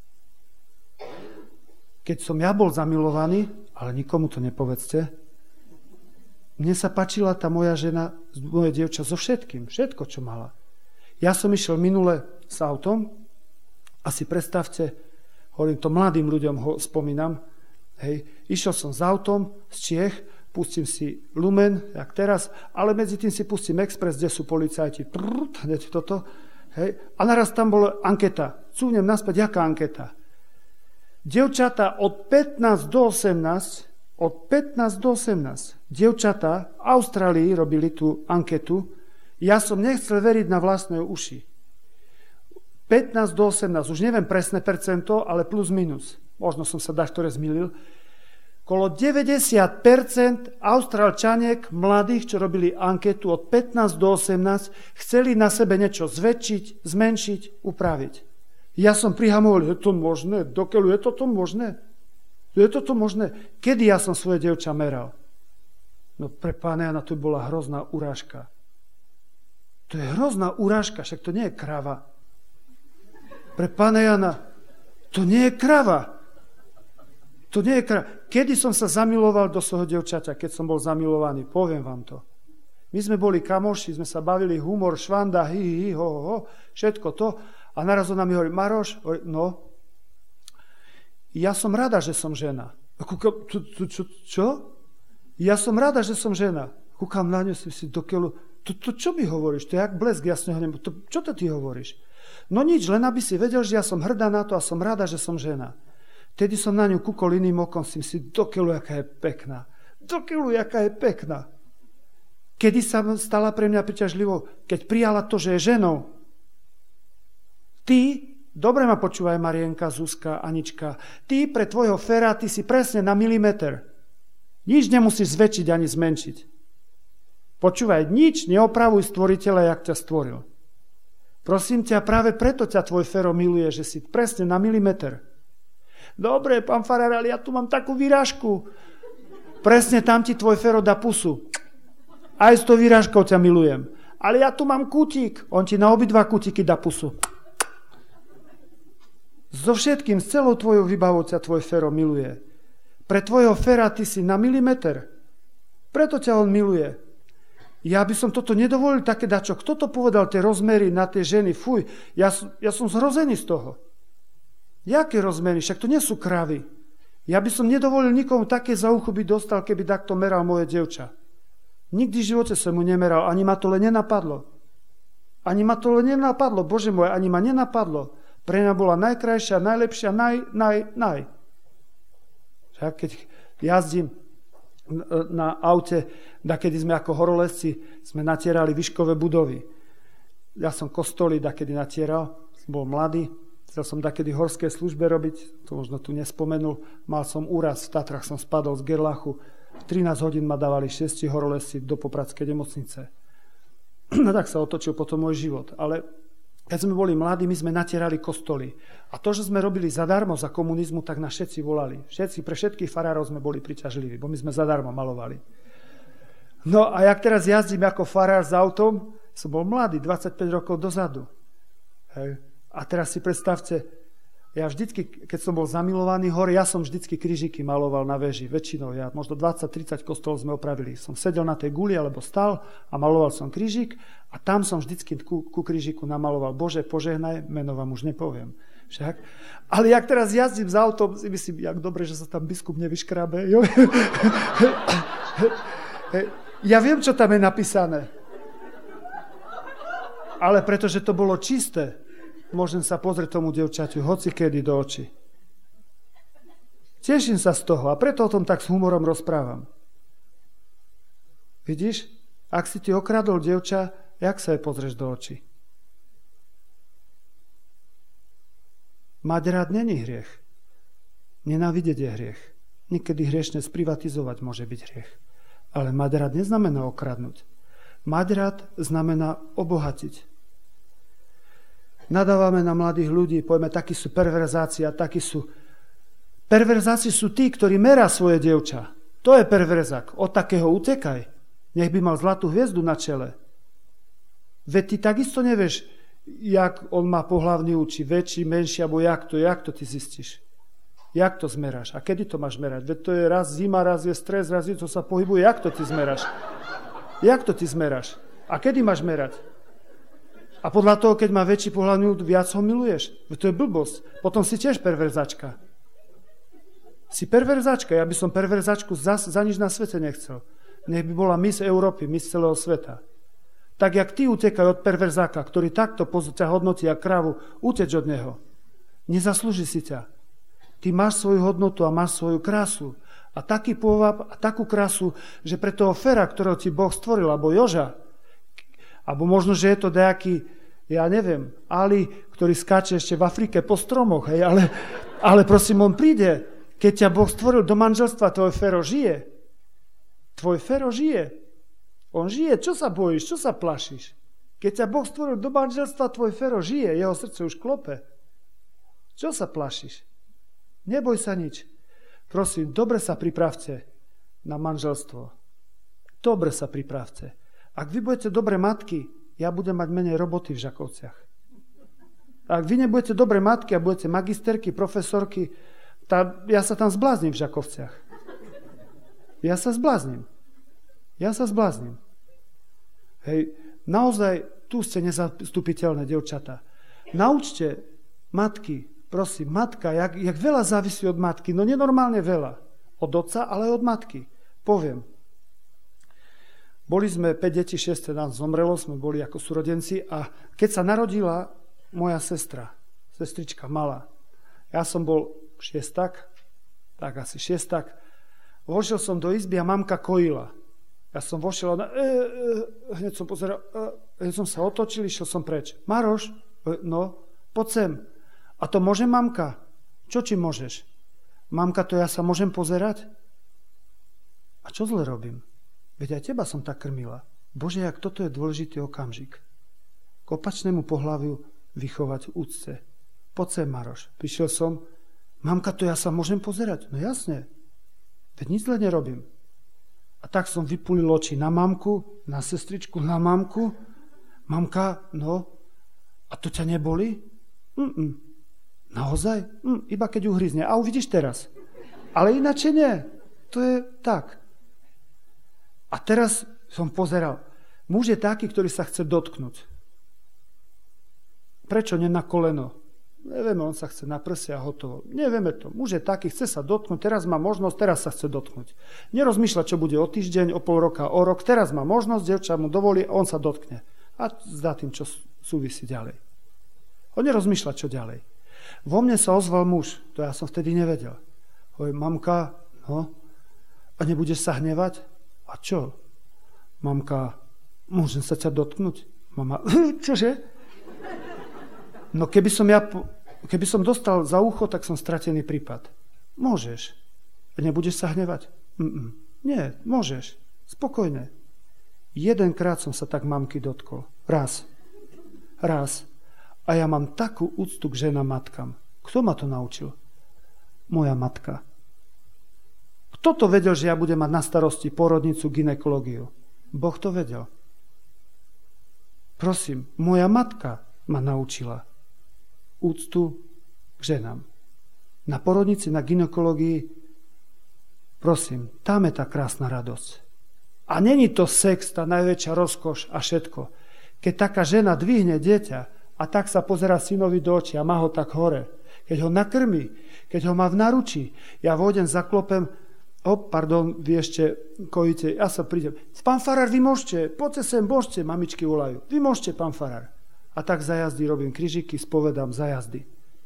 Keď som ja bol zamilovaný, ale nikomu to nepovedzte, mne sa páčila tá moja žena, moje dievča so všetkým, všetko, čo mala. Ja som išiel minule s autom a si predstavte, hovorím to mladým ľuďom, ho spomínam, hej, išiel som s autom z Čiech, pustím si Lumen, jak teraz, ale medzi tým si pustím Express, kde sú policajti, prrrt, hneď toto, hej, a naraz tam bola anketa. Cúvnem naspäť, jaká anketa? Dievčatá od pätnásť do osemnásť, od pätnásť do osemnásť, dievčatá v Austrálii robili tú anketu, ja som nechcel veriť na vlastné uši. pätnásť do osemnásť, už neviem presné percento, ale plus minus. Možno som sa dačo zmýlil. Kolo deväťdesiat percent Austrálčaniek mladých, čo robili anketu od pätnásť do osemnásť, chceli na sebe niečo zväčšiť, zmenšiť, upraviť. Ja som prihamoval, je to možné? Dokeľu je toto možné? Je toto možné? Kedy ja som svoje dievča meral? No pre pána Jana to bola hrozná urážka. To je hrozná urážka, však to nie je krava. Pre pána Jana, to nie je krava. To nie je krava. Kedy som sa zamiloval do svojho dievčaťa, keď som bol zamilovaný? Poviem vám to. My sme boli kamoši, sme sa bavili, humor, švanda, hi, hi, hi, ho, ho, ho, všetko to. A naraz ona mi hovorí, Maroš, no, ja som rada, že som žena. Čo? Ja som rada, že som žena. Kúkam na ňu, si do keľu. To, to čo mi hovoríš? To je jak blesk jasného neba. To, čo to ty hovoríš? No nič, len aby si vedel, že ja som hrdá na to a som rada, že som žena. Tedy som na ňu kúkol iným okom, si si do keľu, jaká je pekná. Do keľu, jaká je pekná. Kedy sa stala pre mňa priťažlivou? Keď prijala to, že je ženou. Ty, dobre ma počúvaj, Marienka, Zuzka, Anička, ty pre tvojho Fera, ty si presne na milimeter. Nič nemusíš zväčšiť ani zmenšiť. Počúvaj, nič neopravuj stvoriteľa, jak ťa stvoril. Prosím ťa, práve preto ťa tvoj Fero miluje, že si presne na milimeter. Dobre, pán farár, ale ja tu mám takú výrážku. Presne tam ti tvoj Fero dá pusu. Aj s tou výrážkou ťa milujem. Ale ja tu mám kútik. On ti na obidva kútiky dá pusu. So všetkým, s celou tvojou výbavou ťa tvoj Fero miluje. Pre tvojho Fera ty si na milimeter. Preto ťa on miluje. Ja by som toto nedovolil také dačo. Kto to povedal, tie rozmery na tie ženy? Fuj, ja, ja som zhrozený z toho. Jaké rozmery? Však to nie sú kravy. Ja by som nedovolil nikomu také za ucho by dostal, keby takto meral moje dievča. Nikdy v živote som mu nemeral, ani ma to len nenapadlo. Ani ma to len nenapadlo, Bože môj, ani ma nenapadlo. Pre mňa bola najkrajšia, najlepšia, naj, naj, naj. Však keď jazdím na aute, dakedy sme ako horolezci, sme natierali výškové budovy. Ja som kostoly dakedy natieral, som bol mladý, chcel som dakedy horské službe robiť, to možno tu nespomenul, mal som úraz, v Tatrach som spadol z gerlachu, trinásť hodín ma dávali šiesti horolezci do Popradskej nemocnice. No tak sa otočil potom môj život, ale keď sme boli mladí, my sme natierali kostoly. A to, že sme robili zadarmo za komunizmu, tak nás všetci volali. Všetci, pre všetkých farárov sme boli priťažliví, bo my sme zadarmo malovali. No a jak teraz jazdím ako farár s autom, som bol mladý, dvadsaťpäť rokov dozadu. Hej. A teraz si predstavte, ja vždycky, keď som bol zamilovaný hore, ja som vždycky krížiky maloval na veži, väčšinou. Ja možno dvadsať tridsať kostolov sme opravili. Som sedel na tej guli alebo stal a maloval som krížik a tam som vždycky ku, ku krížiku namaloval Bože, požehnaj, meno vám už nepoviem. Však? Ale jak teraz jazdím za autom, si myslím, jak dobre, že sa tam biskup nevyškrabe. Ja viem, čo tam je napísané. Ale pretože to bolo čisté, môžem sa pozrieť tomu dievčaťu hocikedy do očí. Teším sa z toho a preto o tom tak s humorom rozprávam. Vidíš? Ak si ti okradol dievča, jak sa jej pozrieš do očí? Mať rád není hriech. Nenávidieť je hriech. Niekedy hriešne sprivatizovať môže byť hriech. Ale mať rád neznamená okradnúť. Mať rád znamená obohatiť. Nadávame na mladých ľudí, povieme, takí sú perverzáci a takí sú. Perverzáci sú tí, ktorí merá svoje dievča. To je perverzák. Od takého utekaj. Nech by mal zlatú hviezdu na čele. Veď ty takisto nevieš, jak on má pohlavný úči, väčší, menší, alebo jak to, jak to ty zistíš. Jak to zmeráš? A kedy to máš merať? Veď to je raz zima, raz je stres, raz je to sa pohybuje. Jak to ty zmeráš? Jak to ty zmeráš? A kedy máš merať? A podľa toho, keď má väčší pohľadný úd, viac ho miluješ. To je blbosť. Potom si tiež perverzačka. Si perverzačka. Ja by som perverzačku za, za nič na svete nechcel. Nech by bola Miss Európy, Miss celého sveta. Tak, jak ty utekaj od perverzáka, ktorý takto ťa hodnotí a krávu, uteč od neho. Nezaslúži si ťa. Ty máš svoju hodnotu a máš svoju krásu. A taký pôvab a takú krásu, že pre toho Fera, ktorého ti Boh stvoril, alebo Joža, alebo možno, že je to nejaký, ja neviem, Ali, ktorý skáče ešte v Afrike po stromoch, hej, ale, ale prosím, on príde. Keď ťa Boh stvoril do manželstva, tvoj Fero žije. Tvoj Fero žije. On žije. Čo sa bojíš? Čo sa plašíš? Keď ťa Boh stvoril do manželstva, tvoj Fero žije. Jeho srdce už klope. Čo sa plašíš? Neboj sa nič. Prosím, dobre sa pripravte na manželstvo. Dobre sa pripravte. Ak vy budete dobré matky, ja budem mať menej roboty v Žakovciach. Ak vy nebudete dobré matky a budete magisterky, profesorky, tá, ja sa tam zblázním v Žakovciach. Ja sa zblázním. Ja sa zblázním. Hej, naozaj tu ste nezastupiteľné, dievčatá. Naučte matky, prosím, matka, jak, jak veľa závisí od matky, no nenormálne veľa. Od otca, ale od matky. Poviem, Boli sme päť detí, šesť nás zomrelo, sme boli ako súrodenci a keď sa narodila moja sestra, sestrička malá, ja som bol šiestak, tak asi šiestak, vošiel som do izby a mamka kojila. Ja som vošiel, ona, e, e, hneď som pozeral, e, hneď som sa otočil, išiel som preč. Maroš, e, no, poď sem. A to môže mamka? Čo ti môžeš? Mamka, to ja sa môžem pozerať? A čo zle robím? Veď aj teba som tak krmila. Bože, jak toto je dôležitý okamžik. K opačnému pohľaviu vychovať úcte. Poď sem, Maroš. Prišiel som, mamka, to ja sa môžem pozerať? No jasne. Veď nič zle nerobím. A tak som vypulil oči na mamku, na sestričku, na mamku. Mamka, no, a to ťa neboli? Mm-mm. Naozaj? Mm, iba keď uhryzne. A uvidíš teraz. Ale ináče nie. To je tak. A teraz som pozeral. Muž je taký, ktorý sa chce dotknúť. Prečo nie na koleno? Nevieme, on sa chce na prsia a hotovo. Nevieme to. Muž je taký, chce sa dotknúť, teraz má možnosť, teraz sa chce dotknúť. Nerozmýšľa, čo bude o týždeň, o pol roka, o rok. Teraz má možnosť, dievča mu dovolí a on sa dotkne. A zdá tým, čo súvisí ďalej. On nerozmýšľa, čo ďalej. Vo mne sa ozval muž, to ja som vtedy nevedel. Hoj, mamka, no, a nebudeš sa hnevať? A čo? Mamka, môžem sa ťa dotknúť? Mama, čože? No keby som ja, keby som dostal za ucho, tak som stratený prípad. Môžeš. Nebudeš sa hnevať? Mm-mm. Nie, môžeš. Spokojne. Jedenkrát som sa tak mamky dotkol. Raz. Raz. A ja mám takú úctu k ženám matkám. Kto ma to naučil? Moja matka. Kto to vedel, že ja budem mať na starosti porodnicu, gynekológiu? Boh to vedel. Prosím, moja matka ma naučila úctu k ženám. Na porodnici, na gynekológii, prosím, tam je tá krásna radosť. A není to sex, tá najväčšia rozkoš a všetko. Keď taká žena dvihne dieťa a tak sa pozerá synovi do očí a má ho tak hore, keď ho nakrmí, keď ho má v naručí, ja vôjdem, zaklopem, o, pardon, vy ešte kojíte, ja sa prídem. Pán farár, vy môžete, poďte sem, môžete, mamičky volajú. Vy môžete, pán farár. A tak za jazdy robím križiky, spovedám za jazdy.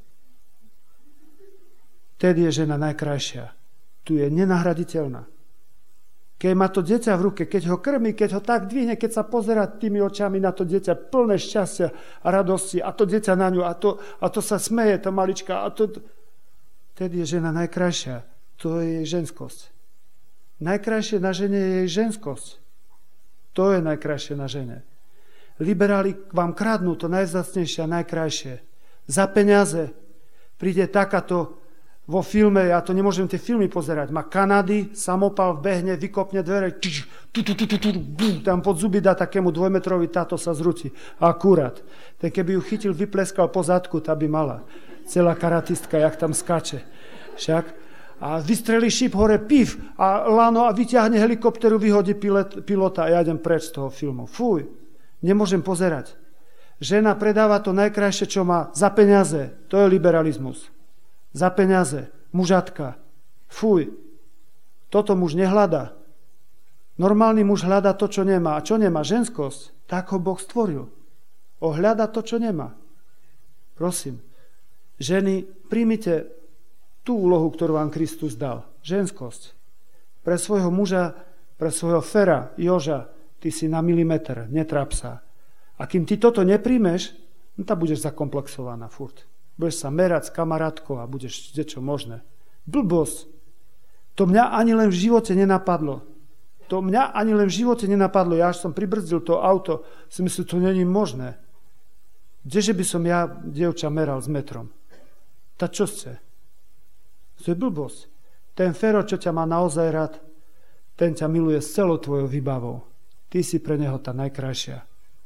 Tedy je žena najkrajšia. Tu je nenahraditeľná. Keď má to dieťa v ruke, keď ho krmí, keď ho tak dvihne, keď sa pozerá tými očami na to dieťa, plné šťastia a radosti, a to dieťa na ňu, a to, a to sa smeje, to malička, a to... Tedy je žena najkrajšia. To je jej ženskosť. Najkrajšie na žene je jej ženskosť. To je najkrajšie na žene. Liberáli vám kradnú to najvzácnejšie a najkrajšie. Za peniaze príde takáto vo filme, ja to nemôžem tie filmy pozerať, má Kanady, samopal vbehne, vykopne dvere, tš, tu, tu, tu, tu, tu, bum, tam pod zuby dá takému dvojmetrovi, táto sa zrúti. Akurát. Ten keby ju chytil, vypleskal po zadku, tá by mala. Celá karatistka, jak tam skáče. Však a vystrelí šíp hore, pif, a lano a vyťahne helikopteru, vyhodí pilot, pilota a ja idem preč z toho filmu. Fuj, nemôžem pozerať. Žena predáva to najkrajšie, čo má, za peniaze. To je liberalizmus. Za peniaze. Mužatka. Fuj. Toto muž nehľadá. Normálny muž hľadá to, čo nemá. A čo nemá? Ženskosť. Tak ho Boh stvoril. O hľada to, čo nemá. Prosím. Ženy, príjmite tú úlohu, ktorú vám Kristus dal. Ženskosť. Pre svojho muža, pre svojho Fera, Joža, ty si na milimeter, netráp sa. A kým ty toto nepríjmeš, no tá budeš zakomplexovaná furt. Budeš sa merať s kamarátkou a budeš niečo možné. Blbosť. To mňa ani len v živote nenapadlo. To mňa ani len v živote nenapadlo. Ja až som pribrzdil to auto, si myslím, to není možné. Kdeže by som ja, dievča, meral s metrom? Tá čo chce? To je blbosť. Ten Fero, čo ťa má naozaj rád, ten ťa miluje s celou tvojou výbavou. Ty si pre neho tá najkrajšia.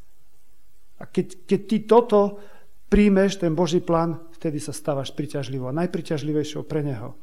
A keď, keď ty toto príjmeš, ten Boží plán, vtedy sa stávaš priťažlivou a najpriťažlivejšou pre neho.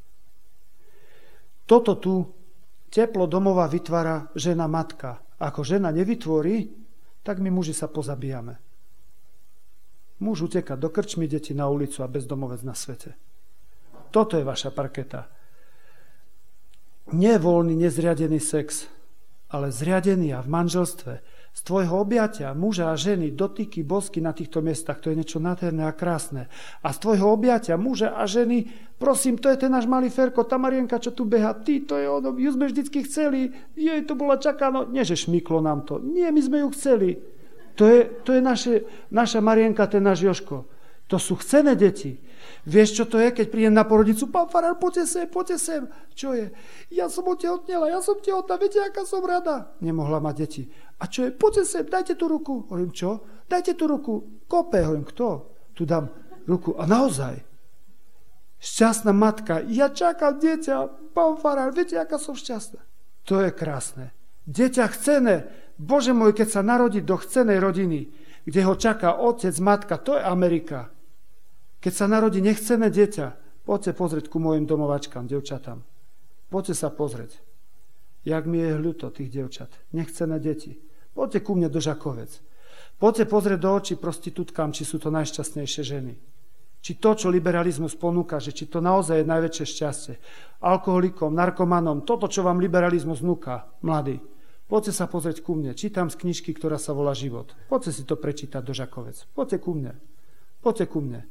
Toto tu teplo domova vytvára žena matka. Ako žena nevytvorí, tak my muži sa pozabíjame. Muž uteká do krčmy, deti na ulicu a bezdomovec na svete. Toto je vaša parketa. Nie voľný, nezriadený sex, ale zriadený a v manželstve. Z tvojho objatia muža a ženy, dotyky, bosky na týchto miestach, to je niečo nádherné a krásne. A z tvojho objatia muža a ženy, prosím, to je ten náš malý Ferko, tá Marienka, čo tu beha, ty, to je ono, ju sme vždycky chceli, jej to bola čaká, no nie, že šmyklo nám to, nie, my sme ju chceli. To je, to je naše, naša Marienka, ten náš Jožko. To sú chcené deti. Vieš, čo to je, keď prídem na porodicu? Pán farár, poďte sem, poďte sem. Čo je? Ja som otehotnela, ja som tehotná, viete, aká som rada. Nemohla mať deti. A čo je? Poďte sem, dajte tú ruku. Hovorím, čo? Dajte tú ruku. Kope, hovorím, kto? Tu dám ruku. A naozaj. Šťastná matka. Ja čakám dieťa. Pán farár, viete, aká som šťastná. To je krásne. Dieťa chcené. Bože môj, keď sa narodí do chcenej rodiny, kde ho čaká otec, matka, to je Amerika. Keď sa narodí nechcené dieťa, poďte pozrieť ku mojim domovačkám, devčatám. Poďte sa pozrieť, jak mi je ľúto tých devčat. Nechcené deti. Poďte ku mne do Žakovec. Poďte pozrieť do očí prostitútkám, či sú to najšťastnejšie ženy. Či to, čo liberalizmus ponúka, že či to naozaj je najväčšie šťastie. Alkoholikom, narkomanom, toto, čo vám liberalizmus núka, mladí. Poďte sa pozrieť ku mne. Čítam z knižky, ktorá sa volá Život. Poďte si to prečítať do Žakovec. Poďte ku mne. Poďte ku mne.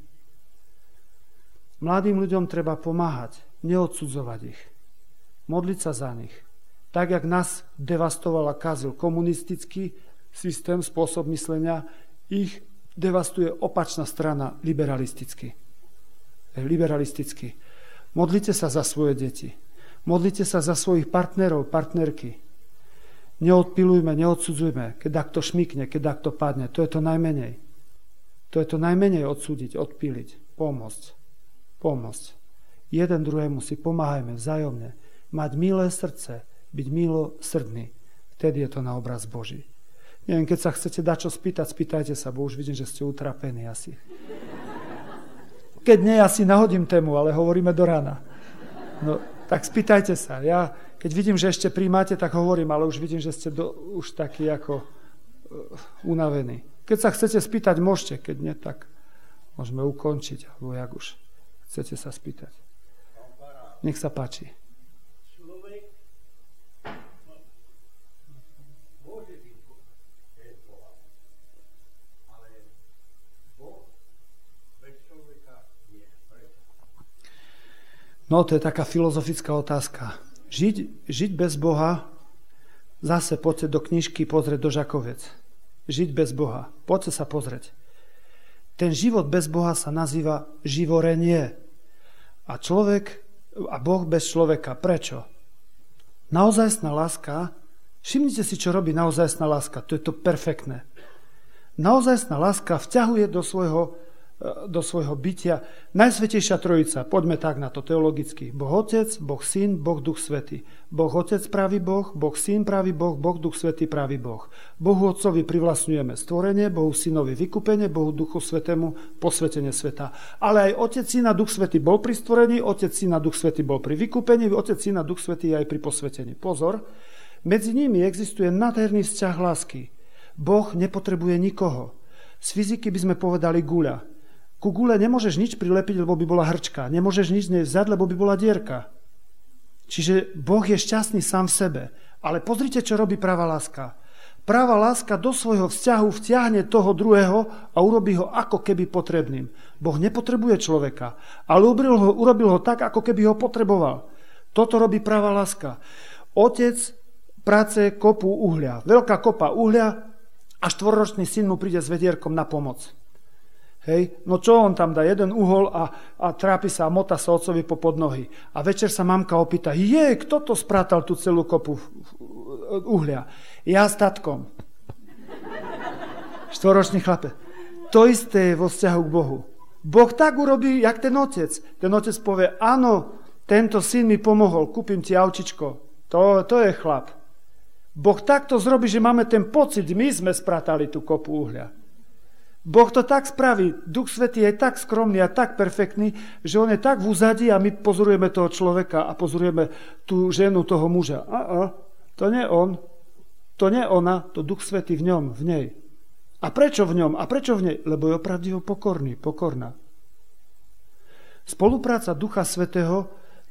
Mladým ľuďom treba pomáhať, neodsudzovať ich. Modliť sa za nich. Tak, jak nás devastoval a kazil komunistický systém, spôsob myslenia, ich devastuje opačná strana liberalisticky. Liberalisticky. Modlite sa za svoje deti. Modlite sa za svojich partnerov, partnerky. Neodpilujme, neodsudzujme, keď takto šmykne, keď takto padne. To je to najmenej. To je to najmenej odsúdiť, odpíliť, pomôcť. Pomôcť. Jeden druhému si pomáhajme vzájomne. Mať milé srdce, byť milosrdný. Vtedy je to na obraz Boží. Neviem, keď sa chcete dať čo spýtať, spýtajte sa, bo už vidím, že ste utrapení asi. Keď nie, asi nahodím tému, ale hovoríme do rána. No, tak spýtajte sa. Ja, keď vidím, že ešte príjmate, tak hovorím, ale už vidím, že ste do, už takí ako uh, unavení. Keď sa chcete spýtať, môžete. Keď nie, tak môžeme ukončiť. Alebo jak už chcete sa spýtať. Nech sa páči. Človek môže byť bez Boha, ale Boh bez človeka nie. No, to je taká filozofická otázka. Žiť, žiť bez Boha, zase poďte do knižky pozrieť do Žakovec. Žiť bez Boha. Poďte sa pozrieť. Ten život bez Boha sa nazýva živorenie. A človek, a Boh bez človeka. Prečo? Naozajstná láska, všimnite si, čo robí naozajstná láska. To je to perfektné. Naozajstná láska vťahuje do svojho do svojho bytia. Najsvätejšia trojica, poďme tak na to teologicky. Boh Otec, Boh Syn, Boh Duch Svätý. Boh Otec pravý Boh, Boh Syn pravý Boh, Boh Duch Svätý pravý Boh. Bohu Otcovi privlastňujeme stvorenie, Bohu Synovi vykúpenie, Bohu Duchu Svätému posvetenie sveta. Ale aj Otec, Syn a Duch Svätý bol pri stvorení, Otec, Syn a Duch Svätý bol pri vykúpení, Otec, Syn a Duch Svätý aj pri posvetení. Pozor, medzi nimi existuje nádherný vzťah lásky. Boh nepotrebuje nikoho. Z fyziky by sme povedali guľa. Ku gule nemôžeš nič prilepiť, lebo by bola hrčka. Nemôžeš nič z nej vzať, lebo by bola dierka. Čiže Boh je šťastný sám v sebe. Ale pozrite, čo robí pravá láska. Pravá láska do svojho vzťahu vtiahne toho druhého a urobí ho ako keby potrebným. Boh nepotrebuje človeka, ale urobil ho, urobil ho tak, ako keby ho potreboval. Toto robí pravá láska. Otec práce kopu uhlia. Veľká kopa uhlia a štvorročný syn mu príde s vedierkom na pomoc. Hej, no čo on tam dá? Jeden uhol a, a trápi sa a mota sa otcovi po podnohy. A večer sa mamka opýta, je, kto to sprátal tú celú kopu uhlia? Ja s tatkom. Štvoročný chlape. To isté je vo vzťahu k Bohu. Boh tak urobí, jak ten otec. Ten otec povie, áno, tento syn mi pomohol, kúpim ti aučičko. To, to je chlap. Boh takto zrobí, že máme ten pocit, my sme sprátali tú kopu uhlia. Boh to tak spraví. Duch Svätý je tak skromný a tak perfektný, že on je tak v úzadí a my pozorujeme toho človeka a pozorujeme tú ženu, toho muža. A, a, to nie on, to nie ona, to Duch Svätý v ňom, v nej. A prečo v ňom? A prečo v nej? Lebo je opravdivo pokorný, pokorná. Spolupráca Ducha Svätého,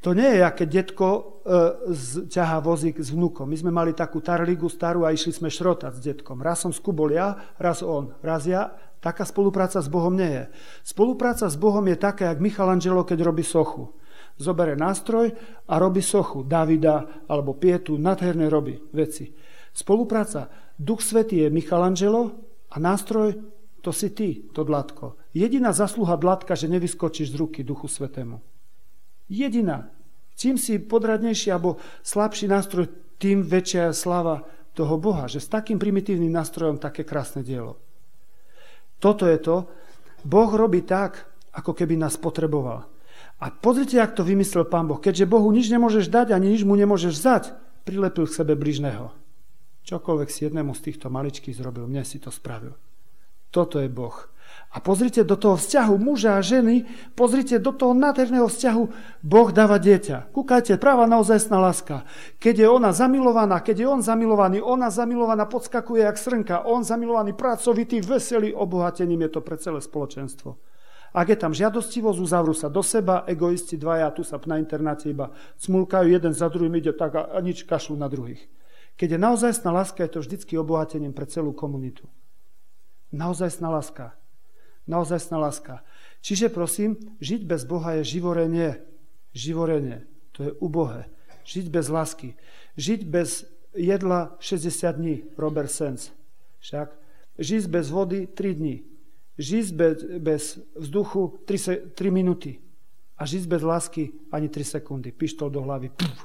To nie je, aké detko e, z, ťahá vozík s vnúkom. My sme mali takú tarligu starú a išli sme šrotať s detkom. Raz som skubol ja, raz on, raz ja. Taká spolupráca s Bohom nie je. Spolupráca s Bohom je taká, jak Michelangelo, keď robí sochu. Zobere nástroj a robí sochu. Davida alebo Pietu, nádherné robí veci. Spolupráca. Duch Svätý je Michelangelo a nástroj to si ty, to dlatko. Jediná zasluha dlatka, že nevyskočíš z ruky Duchu Svätému. Jediná. Čím si podradnejší alebo slabší nástroj, tým väčšia je sláva toho Boha, že s takým primitívnym nástrojom také krásne dielo. Toto je to. Boh robí tak, ako keby nás potreboval. A pozrite, jak to vymyslel Pán Boh. Keďže Bohu nič nemôžeš dať, ani nič mu nemôžeš vzať, prilepil k sebe bližného. Čokoľvek si jednému z týchto maličkých zrobil, mne si to spravil. Toto je Boh. A pozrite do toho vzťahu muža a ženy, pozrite do toho nádherného vzťahu, Boh dáva dieťa. Kúkajte, práva naozajstná láska. Keď je ona zamilovaná, keď je on zamilovaný, ona zamilovaná podskakuje jak srnka, on zamilovaný, pracovitý, veselý, obohatením je to pre celé spoločenstvo. Ak je tam žiadostivosť, uzavrú sa do seba, egoisti dvaja, tu sa na internáte iba smulkajú, jeden za druhým ide tak a nič kašľú na druhých. Keď je naozajstná láska, je to vždycky obohatením pre celú komunitu. Naozajstná láska. Naozajstná láska. Čiže prosím, žiť bez Boha je živorenie. Živorenie. To je ubohé. Žiť bez lásky. Žiť bez jedla šesťdesiat dní. Robert Sands. Však. Žiť bez vody tri dní. Žiť bez, bez vzduchu tri minúty. A žiť bez lásky ani tri sekundy. Pištol do hlavy. Puf.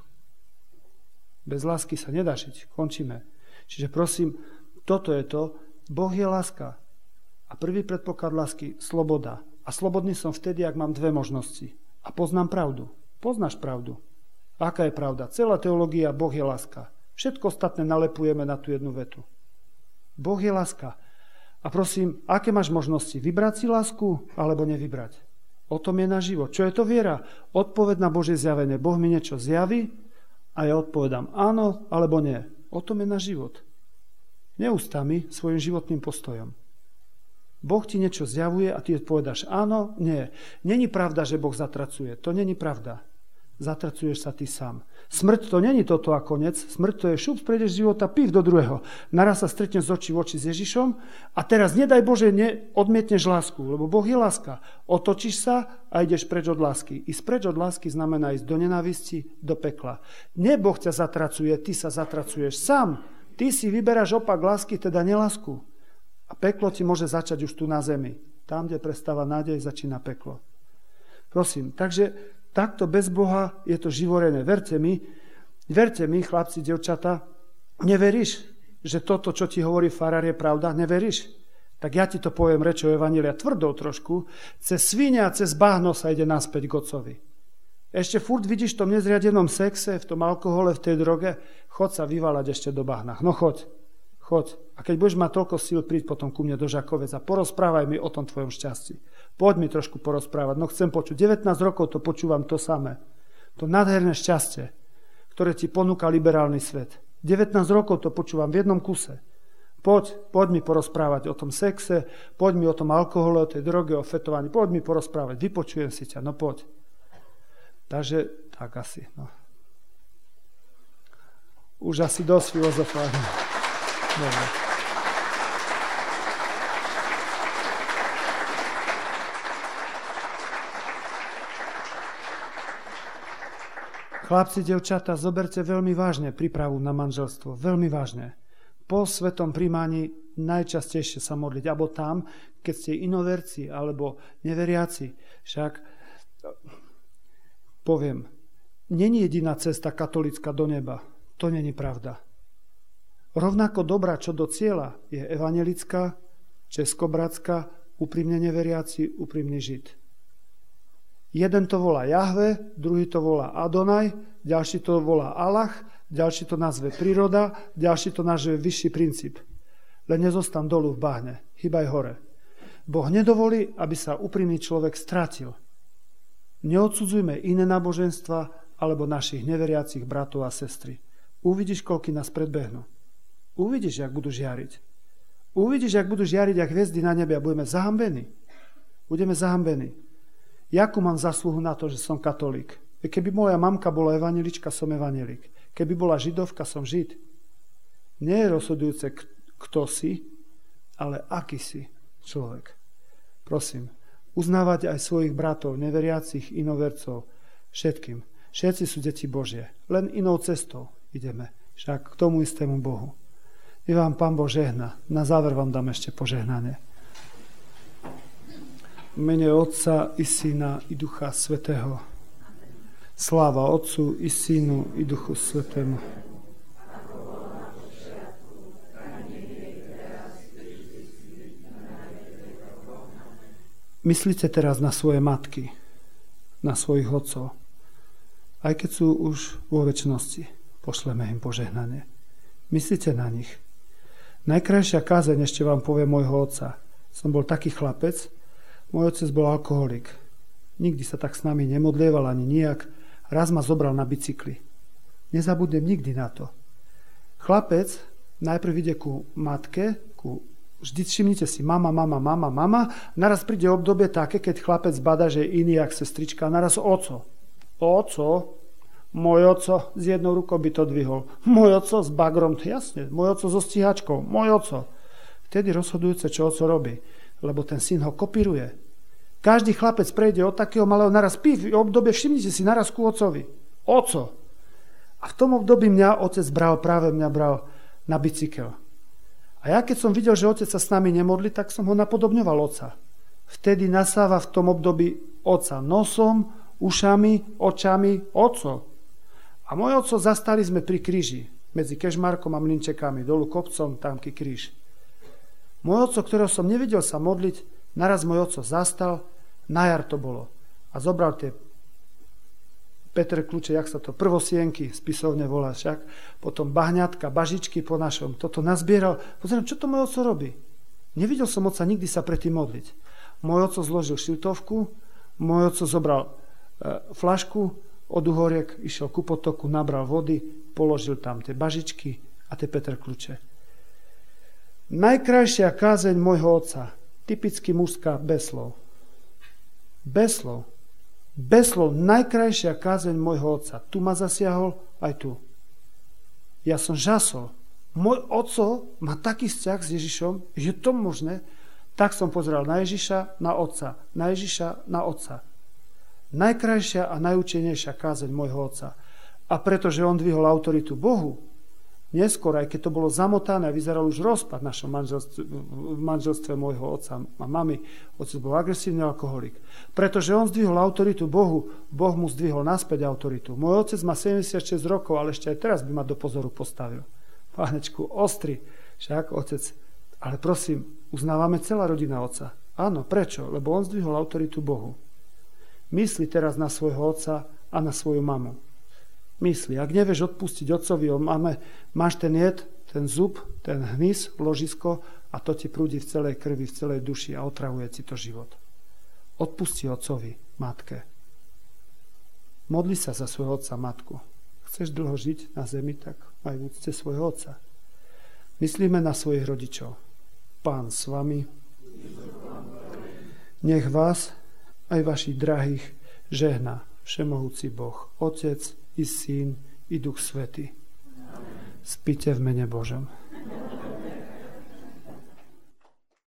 Bez lásky sa nedá žiť. Končíme. Čiže prosím, toto je to. Boh je láska. A prvý predpoklad lásky, sloboda. A slobodný som vtedy, ak mám dve možnosti. A poznám pravdu. Poznáš pravdu. A aká je pravda? Celá teológia, Boh je láska. Všetko ostatné nalepujeme na tú jednu vetu. Boh je láska. A prosím, aké máš možnosti? Vybrať si lásku, alebo nevybrať? O tom je náš život. Čo je to viera? Odpoveď na Božie zjavenie. Boh mi niečo zjaví a ja odpovedám áno, alebo nie. O tom je náš život. Neústami, svojim životným postojom. Boh ti niečo zjavuje a ty odpovedáš áno, nie. Není pravda, že Boh zatracuje. To není pravda. Zatracuješ sa ty sám. Smrť to není toto a konec. Smrť to je šup, prejdeš z života, pív do druhého. Naraz sa stretneš z očí v oči s Ježišom a teraz nedaj Bože, ne, odmietneš lásku, lebo Boh je láska. Otočíš sa a ideš preč od lásky. Ísť preč od lásky znamená ísť do nenávisti, do pekla. Nie Boh ťa zatracuje, ty sa zatracuješ sám. Ty si vyberáš opak lásky, teda nelásku. A peklo ti môže začať už tu na zemi. Tam, kde prestáva nádej, začína peklo. Prosím, takže takto bez Boha je to živorené. Verte mi, verte mi, chlapci, devčata, neveríš, že toto, čo ti hovorí farár, je pravda? Neveríš? Tak ja ti to poviem rečou evanjelia tvrdou trošku. Cez svine a cez bahno sa ide naspäť k Otcovi. Ešte furt vidíš v tom nezriadenom sexe, v tom alkohole, v tej droge, chod sa vyvalať ešte do bahna. No choď. Choď. A keď budeš mať toľko síl, príď potom ku mne do Žakovec a porozprávaj mi o tom tvojom šťastí. Poď mi trošku porozprávať. No chcem počuť. devätnásť rokov to počúvam to samé. To nádherné šťastie, ktoré ti ponúka liberálny svet. devätnásť rokov to počúvam v jednom kuse. Poď, poď mi porozprávať o tom sexe, poď mi o tom alkohole, o tej droge, o fetovaní. Poď mi porozprávať. Vypočujem si ťa. No poď. Takže tak asi. No. Už asi dosť filozofálne. Dobre. Chlapci, devčata, zoberte veľmi vážne prípravu na manželstvo. Veľmi vážne. Po svetom príjmaní najčastejšie sa modliť. Alebo tam, keď ste inoverci alebo neveriaci. Však poviem, není jediná cesta katolícka do neba. To není pravda. Rovnako dobrá, čo do cieľa, je evanjelická, českobratská, úprimne neveriaci, úprimný žid. Jeden to volá Jahve, druhý to volá Adonaj, ďalší to volá Allah, ďalší to nazve príroda, ďalší to nazve vyšší princíp. Len nezostan dolu v bahne, chýbaj hore. Boh nedovolí, aby sa úprimný človek stratil. Neodsudzujme iné náboženstva alebo našich neveriacich bratov a sestry. Uvidíš, koľky nás predbehnú. Uvidíš, jak budú žiariť. Uvidíš, jak budú žiariť, jak hviezdy na nebi a budeme zahambení. Budeme zahambení. Jakú mám zasluhu na to, že som katolík? Keby moja mamka bola evanjelička, som evanjelik. Keby bola židovka, som žid. Nie je rozhodujúce, kto si, ale aký si človek. Prosím, uznávať aj svojich bratov, neveriacich, inovercov, všetkým. Všetci sú deti Božie. Len inou cestou ideme. Však k tomu istému Bohu. I vám Pán Boh žehna. Na záver vám dám ešte požehnanie. V mene Otca i Syna i Ducha Svätého. Sláva Otcu i Synu i Duchu Svätému. Myslíte teraz na svoje matky, na svojich otcov. Aj keď sú už vo večnosti, pošleme im požehnanie. Myslíte na nich. Najkrajšia kázeň ešte vám povie môjho otca. Som bol taký chlapec, môj otec bol alkoholik. Nikdy sa tak s nami nemodlieval ani nijak. Raz ma zobral na bicykli. Nezabudnem nikdy na to. Chlapec najprv ide ku matke, ku, vždy všimnite si, mama, mama, mama, mama. Naraz príde obdobie také, keď chlapec bada, že je iný jak sestrička. Naraz oco. Oco, môj oco s jednou rukou by to dvihol. Môj oco s bagrom, jasne, môj oco so stíhačkou, môj oco. Vtedy rozhodujúce, čo oco robí. Lebo ten syn ho kopíruje. Každý chlapec prejde od takého malého naraz pí, v obdobie, všimnite si, naraz ku ocovi. Oco. A v tom období mňa otec bral, práve mňa bral na bicykel. A ja keď som videl, že otec sa s nami nemodlí, tak som ho napodobňoval otca. Vtedy nasáva v tom období otca nosom, ušami, očami, oco. A môj oco zastali sme pri kríži, medzi Kežmarkom a Mlynčekami, dolu kopcom, tamký kríž. Môj oco, ktorého som nevidel sa modliť, naraz môj oco zastal, na jar to bolo. A zobral tie Petre kľúče, jak sa to, prvosienky, spisovne volá však, potom bahňatka, bažičky po našom, toto nazbieral. Pozriem, čo to môj oco robí? Nevidel som oca nikdy sa predtým modliť. Môj oco zložil šiltovku, môj oco zobral e, flašku od uhoriek, išiel ku potoku, nabral vody, položil tam tie bažičky a tie Petre kľúče. Najkrajšia kázeň môjho otca, typicky mužská, bez slov. Bez slov. Bez slov, najkrajšia kázeň môjho otca. Tu ma zasiahol, aj tu. Ja som žasol. Môj oco má taký vzťah s Ježišom, že to možné. Tak som pozeral na Ježiša, na otca. Na Ježiša, na otca. Najkrajšia a najúčenejšia kázeň môjho otca. A pretože on dvihol autoritu Bohu, neskôr, aj keď to bolo zamotané, vyzeral už rozpad v našom manželstve, v manželstve môjho otca a mamy. Otec bol agresívny alkoholik. Pretože on zdvihol autoritu Bohu, Boh mu zdvihol naspäť autoritu. Môj otec má sedemdesiatšesť rokov, ale ešte aj teraz by ma do pozoru postavil. Pánečku, ostri, však otec. Ale prosím, uznávame celá rodina otca. Áno, prečo? Lebo on zdvihol autoritu Bohu. Mysli teraz na svojho otca a na svoju mamu. Mysli, ak nevieš odpustiť otcovi, máme, máš ten jed, ten zub, ten hmyz, ložisko a to ti prúdi v celej krvi, v celej duši a otravuje ti to život. Odpusti otcovi, matke. Modli sa za svojho otca, matku. Chceš dlho žiť na zemi, tak aj v úcte svojho otca. Myslíme na svojich rodičov. Pán s vami. Nech vás, aj vašich drahých, žehná všemohúci Boh, Otec, i Syn, i Duch Svätý. Spíte v mene Božom.